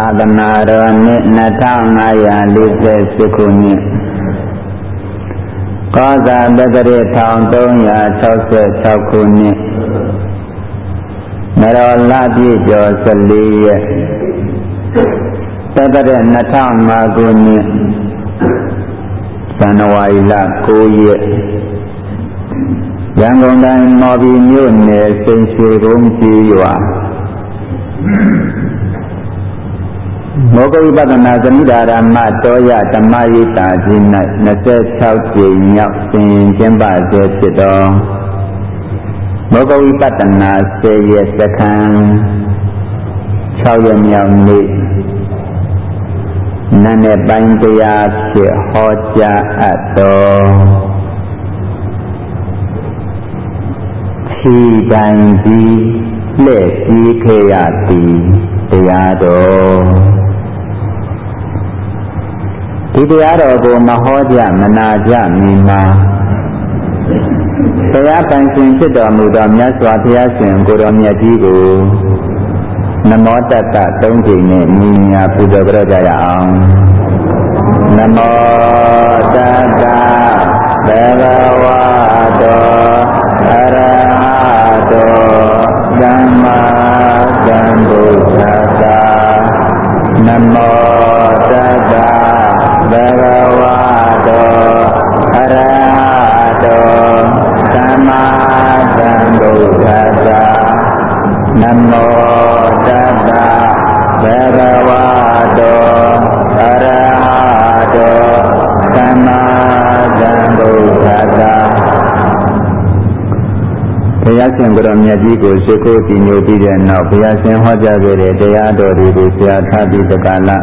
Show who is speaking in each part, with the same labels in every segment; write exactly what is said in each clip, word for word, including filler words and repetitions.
Speaker 1: သာသနာတော်နှစ်နှစ်ထောင်ငါးရာလေးဆယ်ရှစ်ခုနှစ်ကောဇာတက္ကရာတစ်ထောင်သုံးရာခြောက်ဆယ်ခြောက်ခုနှစ်နရောလပြည့်ကျော်ဆယ်လေးရက်တက္ကရာနှစ်ထောင်ငါးခုနှစ်ဇန်နဝါရီလကိုးရက်ရန်ကုန်တိုင်းမော်ဘီမြို့နယ်စိန်ရွှေကုန်းကြီးရွာမောဂဝိပဿနာသမိဒါရမတောရဓမ္မယိတာကြီး၌နှစ်ဆယ်ခြောက်ကြိမ်မြောက်စဉ်ကျင်းပဆဲဖြစ်သောမောဂဝိပဿနာဆယ်ရက်စခန်းခြောက်ရက်မြောက်နေ့နန်းနဲ့ပိုင်းတရားဖြစ်ဟောကြားအပ်သောခြေတိုင်းကြီးလှည့်ကြီးခဲ့ရသည်တရားတော်ဒီတရားတော်ကိုမဟောကြမနာကြမီမှာတရားပိုင်ရှင်ဖြစ်တော်မူသောမြတ်စွာဘုရားရှင်ကိုယ်တော်မြတ်ကြီးကိုနမောတတ္တသုံးကြိမ်နဲ့ညီညာပူဇော်ကြရကြအောင်နမောတတ္တဘဂဝတောအရဟတောသမ္မာသမ္ဗုဒ္ဓတ္တနမောတတ္တဘဂဝတောအရဟတောသမ္မာသမ္ဗုဒ္ဓတ္တနမောတတ္တဘဂဝတောအရဟတောသမ္မာသမ္ဗုဒ္ဓတ္တဘုရားရှင်ကိုယ်တော်မြတ်ကြီးကိုရှိခိုးတည်ညိုပြီးတဲ့နောက်ဘုရားရှင်ဟောကြားခဲ့တဲ့တရားတော်တွေကိုဆရာထားပြီးတက္ကလာ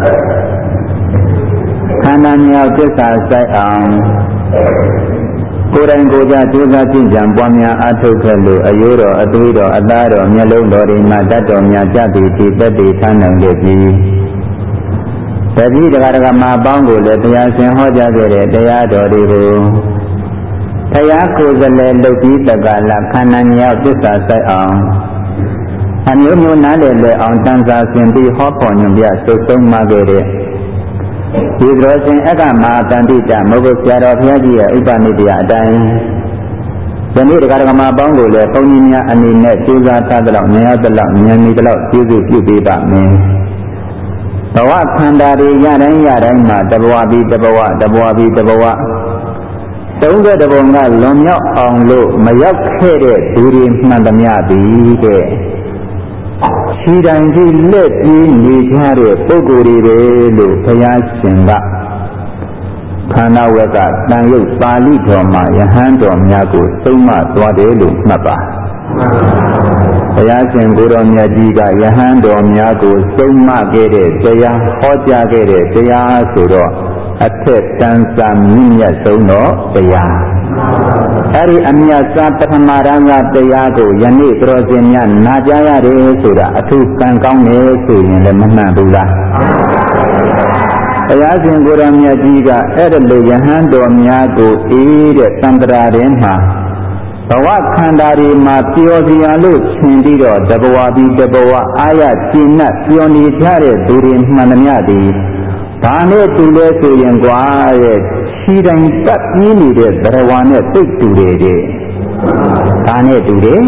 Speaker 1: ခန္ဓာမြောက်သစ္စာစိုက်အောင်ကိုယ်တိုင်ကိုယ်ကြကြိုးစားကြင်ကြံပွားများအားထုတ်ခဲ့လို့အယိုးတော်အသွေးတော်အသားတော်မျက်လုံးတော်တွေမှာတတ်တော်များကြသည်ဒီသက်တည်ထားနိုင်ခဲ့ပြီးတတိတရားဓမ္မအပေါင်းကိုလည်းဘုရားရှင်ဟောကြားခဲ့တဲ့တရားတော်တွေကိုဘုရားကိုယ်စလဲလုပ်ပြီးတက္ကလာခန္ဓာမြောက်သစ္စာစိုက်အောင်အမျိုးမျိုးနားလည်လည်အောင်တန်စာဆင်ပြီးဟောပေါ်ညွှန်ပြစုဆုံးမခဲ့တဲ့ဒီတော်ရှင်အက္ခမဟာတန်တိတမဟုတ်ဆရာတော်ဘုရားကြီးရဲ့ဥပနိဒေယအတိုင်းယနေ့တရားဓမ္မအပေါင်းကိုလည်းဘုန်းကြီးများအနေနဲ့ကြိုးစားထားသလောက်ဉာဏ်ရသလောက်ဉာဏ်မီသလောက်ကျေးဇူးပြုပေးပါမယ်ဘဝခန္ဓာတွေရတိုင်းရတိုင်းမှာတဘဝပြီးတဘဝတဘဝပြီးတဘဝသုံးတဲ့တဘုံကလွန်မြောက်အောင်လို့မရောက်ခဲ့တဲ့သူတွေမှန်သမျှသည်တဲ့ခြေတိုင်းကြီးလက်ပြီးနေကြတဲ့ပုဂ္ဂိုလ်တွေပဲလို့ဘုရားရှင်ကခန္ဓာဝက်ကတန်ရုပ်ပါဠိတော်မှာယဟန်တော်များကိုသုံးမသွားတယ်လို့မှတ်ပါဘုရားရှင်ကိုယ်တော်မြတ်ကြီးကယဟန်တော်များကိုသုံးမခဲ့တဲ့တရားဟောကြားခဲ့တဲ့တရားဆိုတော့အထက်တန်စာမြင့်မြတ်ဆုံးသောတရားအဲဒီအမြတ်စာပထမရံကတရားကိုယနေ့တော်စင်များနာကြားရတယ်ဆိုတာအထူးကံကောင်းတယ်ဆိုရင်လည်းမမှန်ဘူးလားဘုရားရှင်ကိုယ်တော်မြတ်ကြီးကအဲ့ဒါလိုယဟန်တော်များကိုအေးတဲ့သံဃာထဲမှာဘဝခန္ဓာတွေမှာပျော်စရာလို့ထင်ပြီးတော့တဘဝပြီးတဘဝအာရကျင့်တ်ပျော်နေကြတဲ့သူတွေမှန်သမျှဒီဘာနဲ့တူလဲဆိုရင်ကွာရဲ့ခြေတိုင်းပတ်ပြင်းနေတဲ့ဘရဝါနဲ့သိတူတယ်တဲ့ဘာနဲ့တူတယ်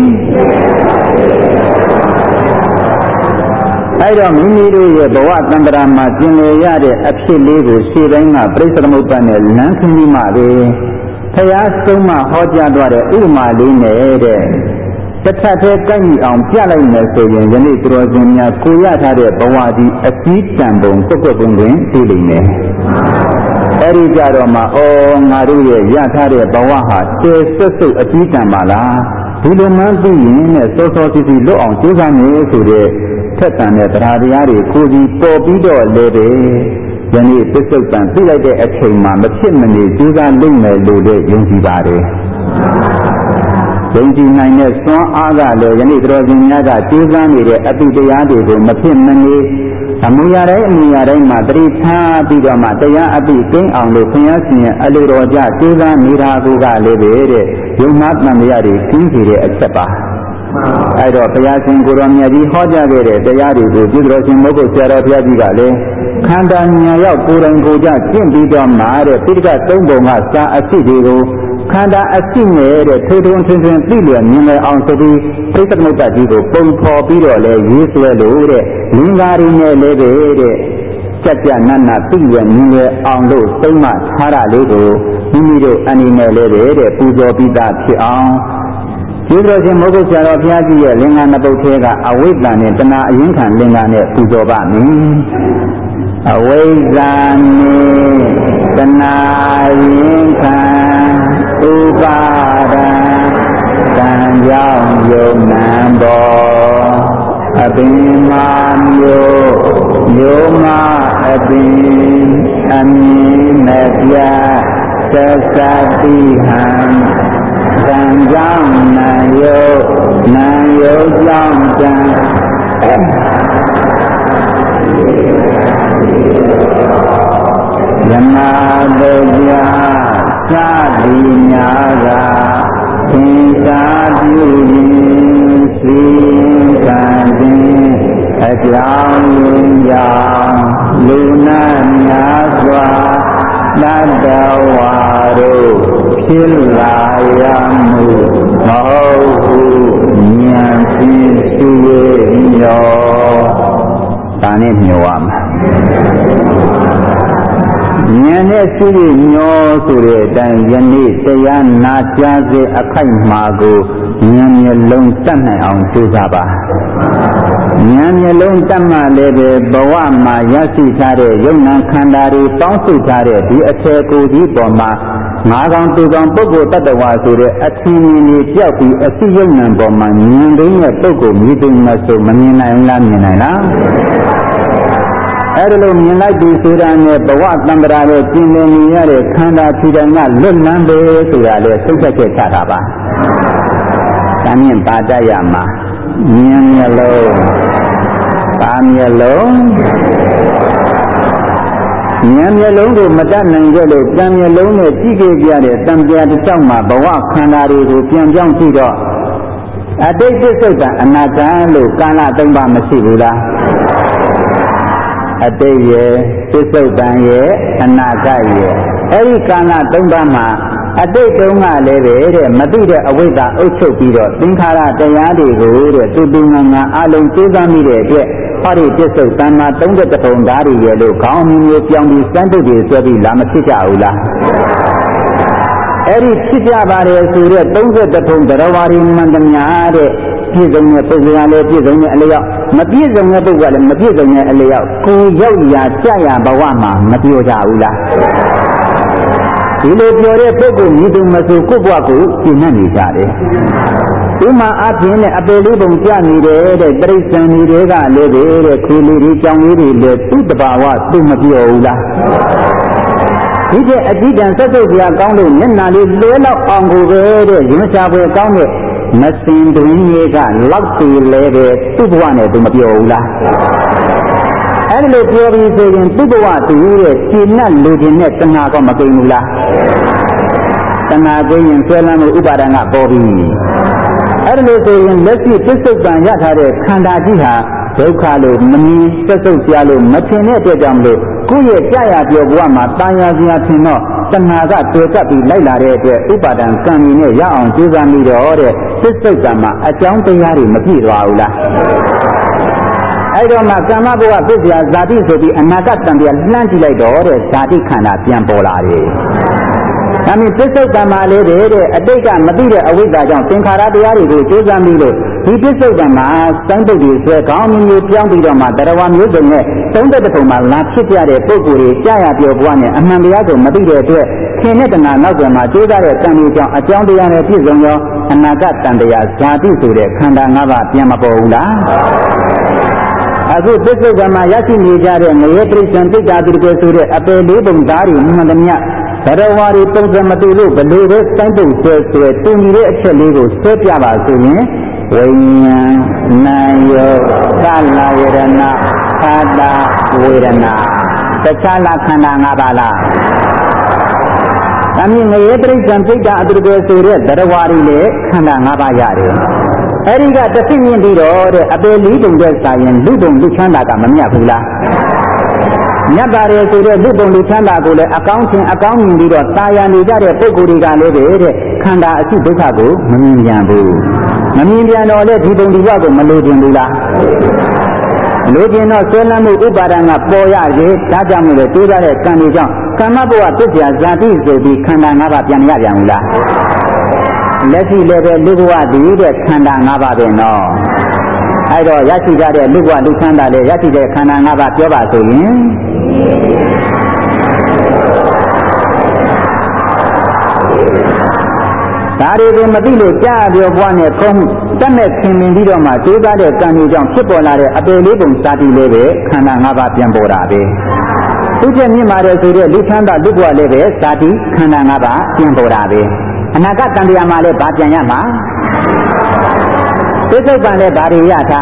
Speaker 1: အဲ့တော့မိမိတို့ရဲ့ဘဝတန္တရာမှာကျင်လည်ရတဲ့အဖြစ်လေးကိုခြေတိုင်းကပြိဿသမုပ္ပါနဲ့လမ်းခင်းပြီးမှပဲဘုရားဆုံးမဟောကြားသွားတဲ့ဥပမာလေးနဲ့တဲ့တစ်ထပ်သေးကိုက်မိအောင်ပြလိုက်မယ်ဆိုရင်ယနေ့တော်စင်များကိုရထားတဲ့ဘဝဒီအစည်းတန်ပုံကွက်ကွက်ကွင်းကွင်းသိလိမ့်မယ်အဲ့ဒီကြတော့မှအော်ငါတို့ရဲ့ရထားတဲ့ဘဝဟာတဲဆွတ်ဆွတ်အစည်းတန်ပါလားဒီလိုမှသိရင်နဲ့စောစောစီစီလွတ်အောင်ကြိုးစားနေဆိုတဲ့ထက်တန်တဲ့တရားတရားတွေကိုကြီးပေါ်ပြီးတော့လည်းပဲယနေ့သစ္စုတ်တန်သိလိုက်တဲ့အချိန်မှာမဖြစ်မနေကြိုးစားလုပ်မယ်လို့လည်းယုံကြည်ပါတယ်ယုံကြည်နိုင်တဲ့စွမ်းအားကလည်းယနေ့တော်ရှင်များကကြိုးစားနေတဲ့အတုတရားတွေကိုမဖြစ်မနေအမှုရာတိုင်းအမှုရာတိုင်းမှာတတိထားပြီးတော့မှတရားအတုကျင်းအောင်လို့ဘုရားရှင်ရဲ့အလိုတော်ကြကြိုးစားနေတာကလည်းပဲတဲ့ယုံမှတန်တရားတွေကျင်းစေတဲ့အချက်ပါအဲ့တော့ဘုရားရှင်ကိုရောမြတ်ကြီးဟောကြားခဲ့တဲ့တရားတွေကိုပြုတော်ရှင်မဟုတ်ဆရာတော်ဘုရားကြီးကလည်းခန္ဓာဉာဏ်ရောက်ကိုယ်တိုင်ကိုယ်ကျကျင့်ပြီးတော့မှတဲ့ပိဋကသုံးပုံကစာအဖြစ်တွေကိုခန္ဓာအဖြစ်နဲ့တဲ့ထိုးထုံထင်းထင်းသိလျက်မြင်လည်အောင်ဆိုပြီးသိက္ခာမုပ္ပါကြီးကိုပုံဖော်ပြီးတော့လဲရေးဆွဲလို့တဲ့လင်္ကာရီနဲ့လည်းပဲတဲ့ကြက်ကြနတ်နာသိလျက်မြင်လည်အောင်လို့သုံးမှထားတာလေးကိုမိမိတို့အနေနဲ့လည်းပဲတဲ့ပူဇော်ပြီးသားဖြစ်အောင်ကျေးဇူးတော်ရှင်မိုးကုတ်ဆရာတော်ဘုရားကြီးရဲ့လင်္ကာနှစ်ပုဒ်ထဲကအဝိဇ္ဇာနဲ့တဏှာအရင်ခံလင်္ကာနဲ့ပူဇော်ပါမယ်အဝိဇ္ဇာနဲ့တဏှာရင်ခံဥပါဒံကံကြောင့်ယုံနံတော်အပင်မာမျိုးမျိုးမအပင်အမြင်မပြသသတိဟံကံကြောင့်နာယုနာယုကြောင့်ကံယမတုပြသာတိညာကသင်္သာပြုခြင်းစီကံခြင်းအကြောင်းရင်းကြောင့်လူနာများစွာတတ္တဝါတို့ဖြစ်လာရမှုမဟုတ်ဘူးဉာဏ်ဖြင့်သိရရောဒါနဲ့မျှော်ရမှာဉာဏ်နဲ့သိရမျှော်ဆိုတဲ့အတိုင်းယနေ့တရားနာကြားစေအခိုက်မှာကိုဉာဏ်မျက်လုံးတတ်နိုင်အောင်ကြိုးစားပါဉာဏ်မျက်လုံးတတ်မှလည်းပဲဘဝမှာရရှိထားတဲ့ယုံနာခန္ဓာတွေတောင်းဆိုထားတဲ့ဒီအထေကိုကြီးပေါ်မှာငါးကောင်သူကောင်ပုဂ္ဂိုလ်တ attva ဆိုတဲ့အထင်မြင်ကြီးပြောက်ပြီးအစိယုံနံပေါ်မှာမြင်သိတဲ့ပုဂ္ဂိုလ်မြည်သိမဆိုမမြင်နိုင်လားမြင်နိုင်လားအဲ့ဒါလို့မြင်လိုက်ပြီးဆိုတာနဲ့ဘဝတံ္ဍရာရဲ့ကျင်လည်နေရတဲ့ခန္ဓာဖြူတိုင်ကလွတ်လန်းပဲဆိုတာလေသိချက်ချက်ချတာပါဒါမြင်ပါတတ်ရမှာဉာဏ်မျက်လုံးပါမျက်လုံးဉာဏ်မျက်လုံးကိုမတတ်နိုင်ကြလို့တန်မျက်လုံးနဲ့ကြည့်ခဲ့ကြတဲ့တံပြာတစ်ချောင်းမှာဘဝခန္ဓာတွေကိုပြန်ပြောင်းကြည့်တော့အတိတ်သစ္စုတ်တအနာဂတ်လို့ကာလသုံးပါမရှိဘူးလားအတိတ်ရဲ့သစ္စုတ်တန်ရဲ့အနာဂတ်ရဲ့အဲ့ဒီကာလသုံးပါမှာအတိတ်တုန်းကလည်းပဲတဲ့မသိတဲ့အဝိဇ္ဇာအုပ်ချုပ်ပြီးတော့သင်္ခါရတရားတွေကိုတဲ့တူတူငါငါအလုံးသိမ်းမိတဲ့အတွက်ဟောဒီပစ္စုပန်မှာသုံးတဲ့တပုံဓာတ်တွေရဲ့လို့ခေါင်းမျိုးမျိုးပြောင်းပြီးစမ်းတုပ်တွေဆွဲပြီးလာမဖြစ်ကြဘူးလားအဲ့ဒီဖြစ်ကြပါတယ်ဆိုတဲ့သုံးတဲ့တပုံတရားဝါရီမှန်သမျှတဲ့ပြည့်စုံတဲ့ပုဂ္ဂိုလ်ကလည်းပြည့်စုံတဲ့အလျောက်မပြည့်စုံတဲ့ပုဂ္ဂိုလ်ကလည်းမပြည့်စုံတဲ့အလျောက်ကိုရောက်ရာကြရဘဝမှာမပြောကြဘူးလားဒီလိုပြောတဲ့ပုဂ္ဂိုလ်မြည်သူမဆိုကိုယ့်ဘဝကိုပြည့်နှံ့နေကြတယ်ဥမာအပြင်နဲ့အပေလေးပုံကြနေတယ်တဲ့တိရစ္ဆာန်တွေကလည်းပဲတဲ့ခွေလေးတွေကြောင်လေးတွေလည်းသူ့တဘာဝသူ့မပြောဘူးလားဒီတဲ့အတိတန်ဆက်စုပ်ပြကောင်းလို့မျက်နာလေးလွဲလောက်အောင်ကိုပဲတဲ့ရင်ချပွဲကောင်းတဲ့မစင်တွင်ကြီးကလောက်စီလဲတဲ့သူ့ဘဝနဲ့သူမပြောဘူးလားအဲ့ဒီလိုပြောပြီးဆိုရင်သူ့ဘဝသူရဲ့ရှင်းနဲ့လူချင်းနဲ့တဏှာကမကိန်းဘူးလားတဏှာကိန်းရင်ဆွဲလန်းမှုဥပါဒဏ်ကပေါ်ပြီအဲ့ဒီလိုဆိုရင်လက်ရှိပစ္စုပန်ရထားတဲ့ခန္ဓာကြီးဟာဒုက္ခလို့မမြင်သက်သုတ်ပြလို့မထင်တဲ့အတွက်ကြောင့်မလို့ကိုယ့်ရဲ့ကြာရပြောဘဝမှာတာယာစရာထင်တော့တဏှာကတွေ့ကပ်ပြီးလိုက်လာတဲ့အတွက်ဥပါဒံကံကြီးနဲ့ရအောင်ကြိုးစားမိတော့တဲ့ပစ္စုပန်မှာအကြောင်းတရားတွေမပြည့်သွားဘူးလားအဲ့တော့မှကာမဘဝပစ္စယဇာတိဆိုပြီးအနာဂတ်တန်တရားလှမ်းကြည့်လိုက်တော့တဲ့ဇာတိခန္ဓာပြန်ပေါ်လာတယ်။ဒါမြင်ပစ္စုပန်မှာလေးတဲ့အတိတ်ကမသိတဲ့အဝိဇ္ဇာကြောင့်သင်္ခါရတရားတွေကိုကြိုးစားပြီးလို့ဒီပစ္စုပန်မှာစိုင်းပုတ်တွေဆွဲကောင်းမျိုးမျိုးပြောင်းပြီးတော့မှတရားဝမျိုးစုံနဲ့သုံးတဲ့ပုံမှာလာဖြစ်ကြတဲ့ပုဂ္ဂိုလ်တွေကြာရပြောဘဝနဲ့အမှန်တရားကိုမသိတဲ့အတွက်ခင်တဲ့တဏှာနောက်ပြန်မှာကြိုးစားတဲ့ကံတွေကြောင့်အကြောင်းတရားနဲ့ပြည့်စုံရောအနာဂတ်တန်တရားဇာတိဆိုတဲ့ခန္ဓာ၅ပါးပြန်မပေါ်ဘူးလားအခုပစ္စုပန်မှာရရှိနေကြတဲ့ငရေတိရစ္ဆာန်သိက္ခာတိကေဆိုတဲ့အပေလေးပုံသားတွေမှန်သမျှဘရဝါရီပုံစံမတူလို့ဘလို့ပဲစိုင်းပုတ်ဆွဲဆွဲတူညီတဲ့အချက်လေးကိုဆွဲပြပါဆိုရင်ဝိညာဉ်နာယောသလာဝေဒနာသာတာဝေဒနာတခြားလားခန္ဓာ၅ပါးလားဒါမြင်ငရေတိရစ္ဆာန်သိက္ခာအတုကေဆိုတဲ့ဘရဝါရီလေခန္ဓာ၅ပါးရတယ် Eriga the thing in the road, a bell leading the science, Ludum Luchanda Gamania. Nabare to the Ludum Luchanda, accounting, accounting the Saya Nidare, Poguriga, Kanda, Asibukago, Maminiambu. Maminian or let Ludum Liwago, Malodian Lula. Lodian or Solamu Ubaranga, Poya, Tajamu, the Tuda, Kanijan, Kamabua, Tuja, Zati, the Kanda Nava Pianayamula. Let's see, let the Lugua the Kanda Nava no. I don't Yaki got a Lugua Lucanda, Yaki the Kanda Nava Yoba to him. That is a Madilu Jab of one from Samet came in Didoma, two got a Kanijan, Kipolare, a Belibum Sati Leve, Kanda Nava Piamborabe. Tuja Nimare to the Lucanda Lugua Leve, Sati, Kanda Nava, Piamborabe. Anaga Tandiamale Batianyama Tisopane Bariata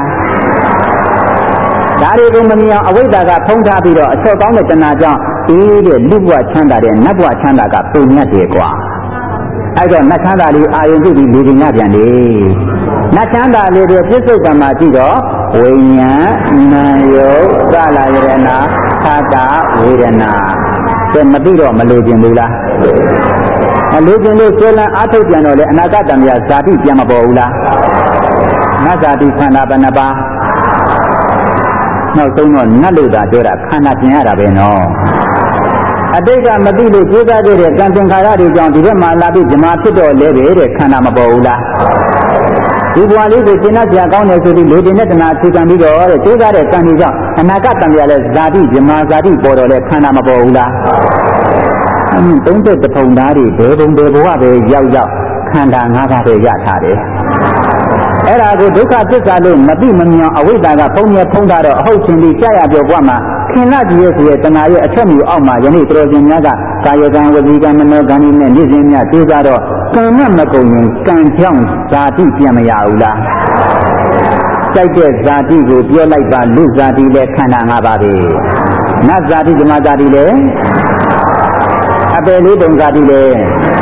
Speaker 1: Dari Rumania Awadaga Ponta Bido, so down the Tanaja, E. Lugua Chanda and Nabua Chandaga, Punya Dequa. I don't Natanda, I will be leading Nabiani. Natanda, Lady Tisopama Tido, Wenya, Nayo, Gala Irena, Tata, Wirena. Then Mabido, Maludian Lula. A legend of Sola Atopiano and Agatamia Sati Yamabola Nazati Kanabanaba. No, so no, Naluda Dora, Kanapiana Beno. A dega Madilu, Juda, Gantin Karadi, John, Dima, Labi, Jamatido, Leve, Kanamabola. If one is a Ginatia Gone to the Lieutenant and Atikambido, Juda, Kanija, and Agatamia Zadi, Jamazadi, Bodo, Kanamabola. Don't let the Pondari, Devon Devoade, Yaja, Kanda Nava Yatare. Era go Duka Tisalu, Nabimania, Awida, Ponia Pondara, hosting the Chaya Yogama, cannot use it and I attend you on my Yanni Trojan Yaga, Kayagan with Vigamano Ganin and Nizimia Tizaro, Kanamakoyan, Kanchang, Sati Piamayaula. Take Zati go, your like Luzati, Kanangabari. Not Zati Mazadi. Abeli Bongadile.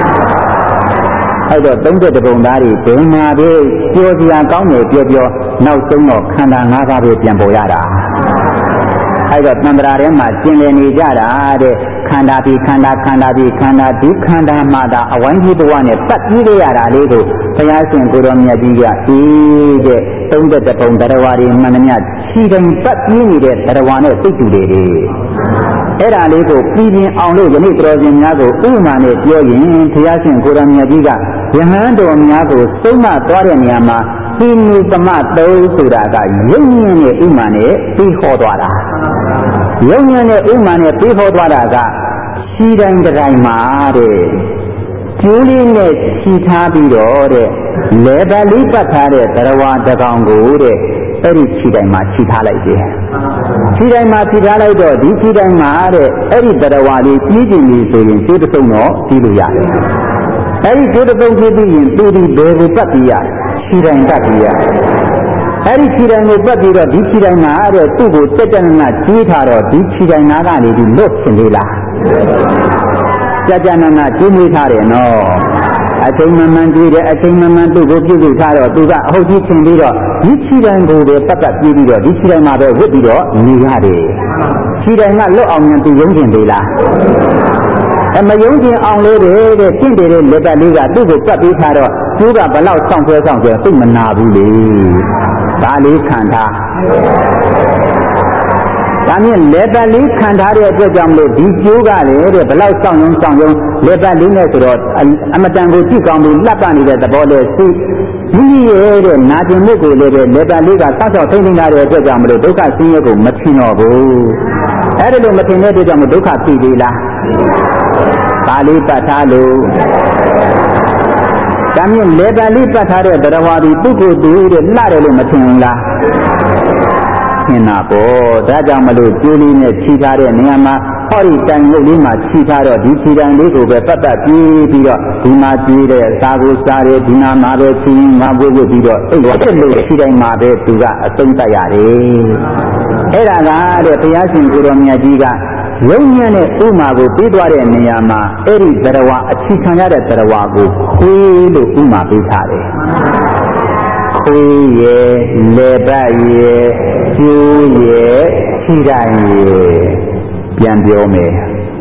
Speaker 1: I don't get the Bondari, Demabe, Georgia County, Gio, now Sono, Kanda Naga Piamboyada. I got Nambarema, Jinleni Jada, Kandabi, Kanda, Kandabi, Kanda, Du Kanda Mada, a one hit one, but Yada Lego, Payasin Guromia Diga, E. Don't get the Bondarawari, Manania, she then but you needed that I want to take today. Era Lego, feeding on the Nitrogen Yago, Umane, Yoyin, Tiasin, Kuramia Diga, Yamando Miago, Soma, Dorianyama, he knew the mat, those who are Union Umane, Pihodwara. Union Umane, Pihodwara, she then the Raimare. Julian, she tabidore, Lebali Patare, Tarawa, the Gangure, Eri Chidama, Chitalaide. Chidama Chidalaido, di Chidamare, Eri Tarawali, Chidini, Chidano, Chiluya. Eri Chidabon Chidin, Tudi, Bevu Patia, Chidan Patia. Eri Chidan Patia, di Chidamare, Tubu, Tetana, Chitaro, di Chidanagani, di Lotsinila. Jajanana, Jimitare, no. I think my man did it, I think my man to go to the Taro, to that Hoji Chindiro, Yichidan go the Pakat Video, Yichidan Mother would be Nihari. She did not look on to Yongin Dela. And my Yongin on lady, the Tindere, Lebaliga, do the Papi Taro, do the Balau somewhere somewhere, Sumanabuli, Bali Kanta. I mean, Lebali Kandari at the Jamlo, these yoga, the Balau Song Song, Lebali Road, Amatango Chikambu, Lapani at the border, see, he nothing Mugu, Lebaliga, Sasa, Tending at the Jamlo, Duka Singo, Machino, Edo Matine Jam Duka Tidila, Bali Patalu. I mean, Lebali Patare, the Rawadi, Buku, do the Lado Matinla. Napo, Rajamalu, Julian, Chitare, Niama, Hori Tango Lima, Chitaro, Dichidan Ligo, Papa Piro, Dima Tire, Sagu Sare, Dina Mabe, Mabu Piro, Chidan Mabe, Tuga, Santayare. Era the Piasin Guromia Diga, Union Umago, Pidware Niama, Eri Tarawa, Chitanara Tarawago, Quilu Uma Pitare. ခွေးရဲ့လေပတ်ရဲ့ကျိုးရဲ့ခြိတိုင်းရဲ့ပြန်ပြောမယ်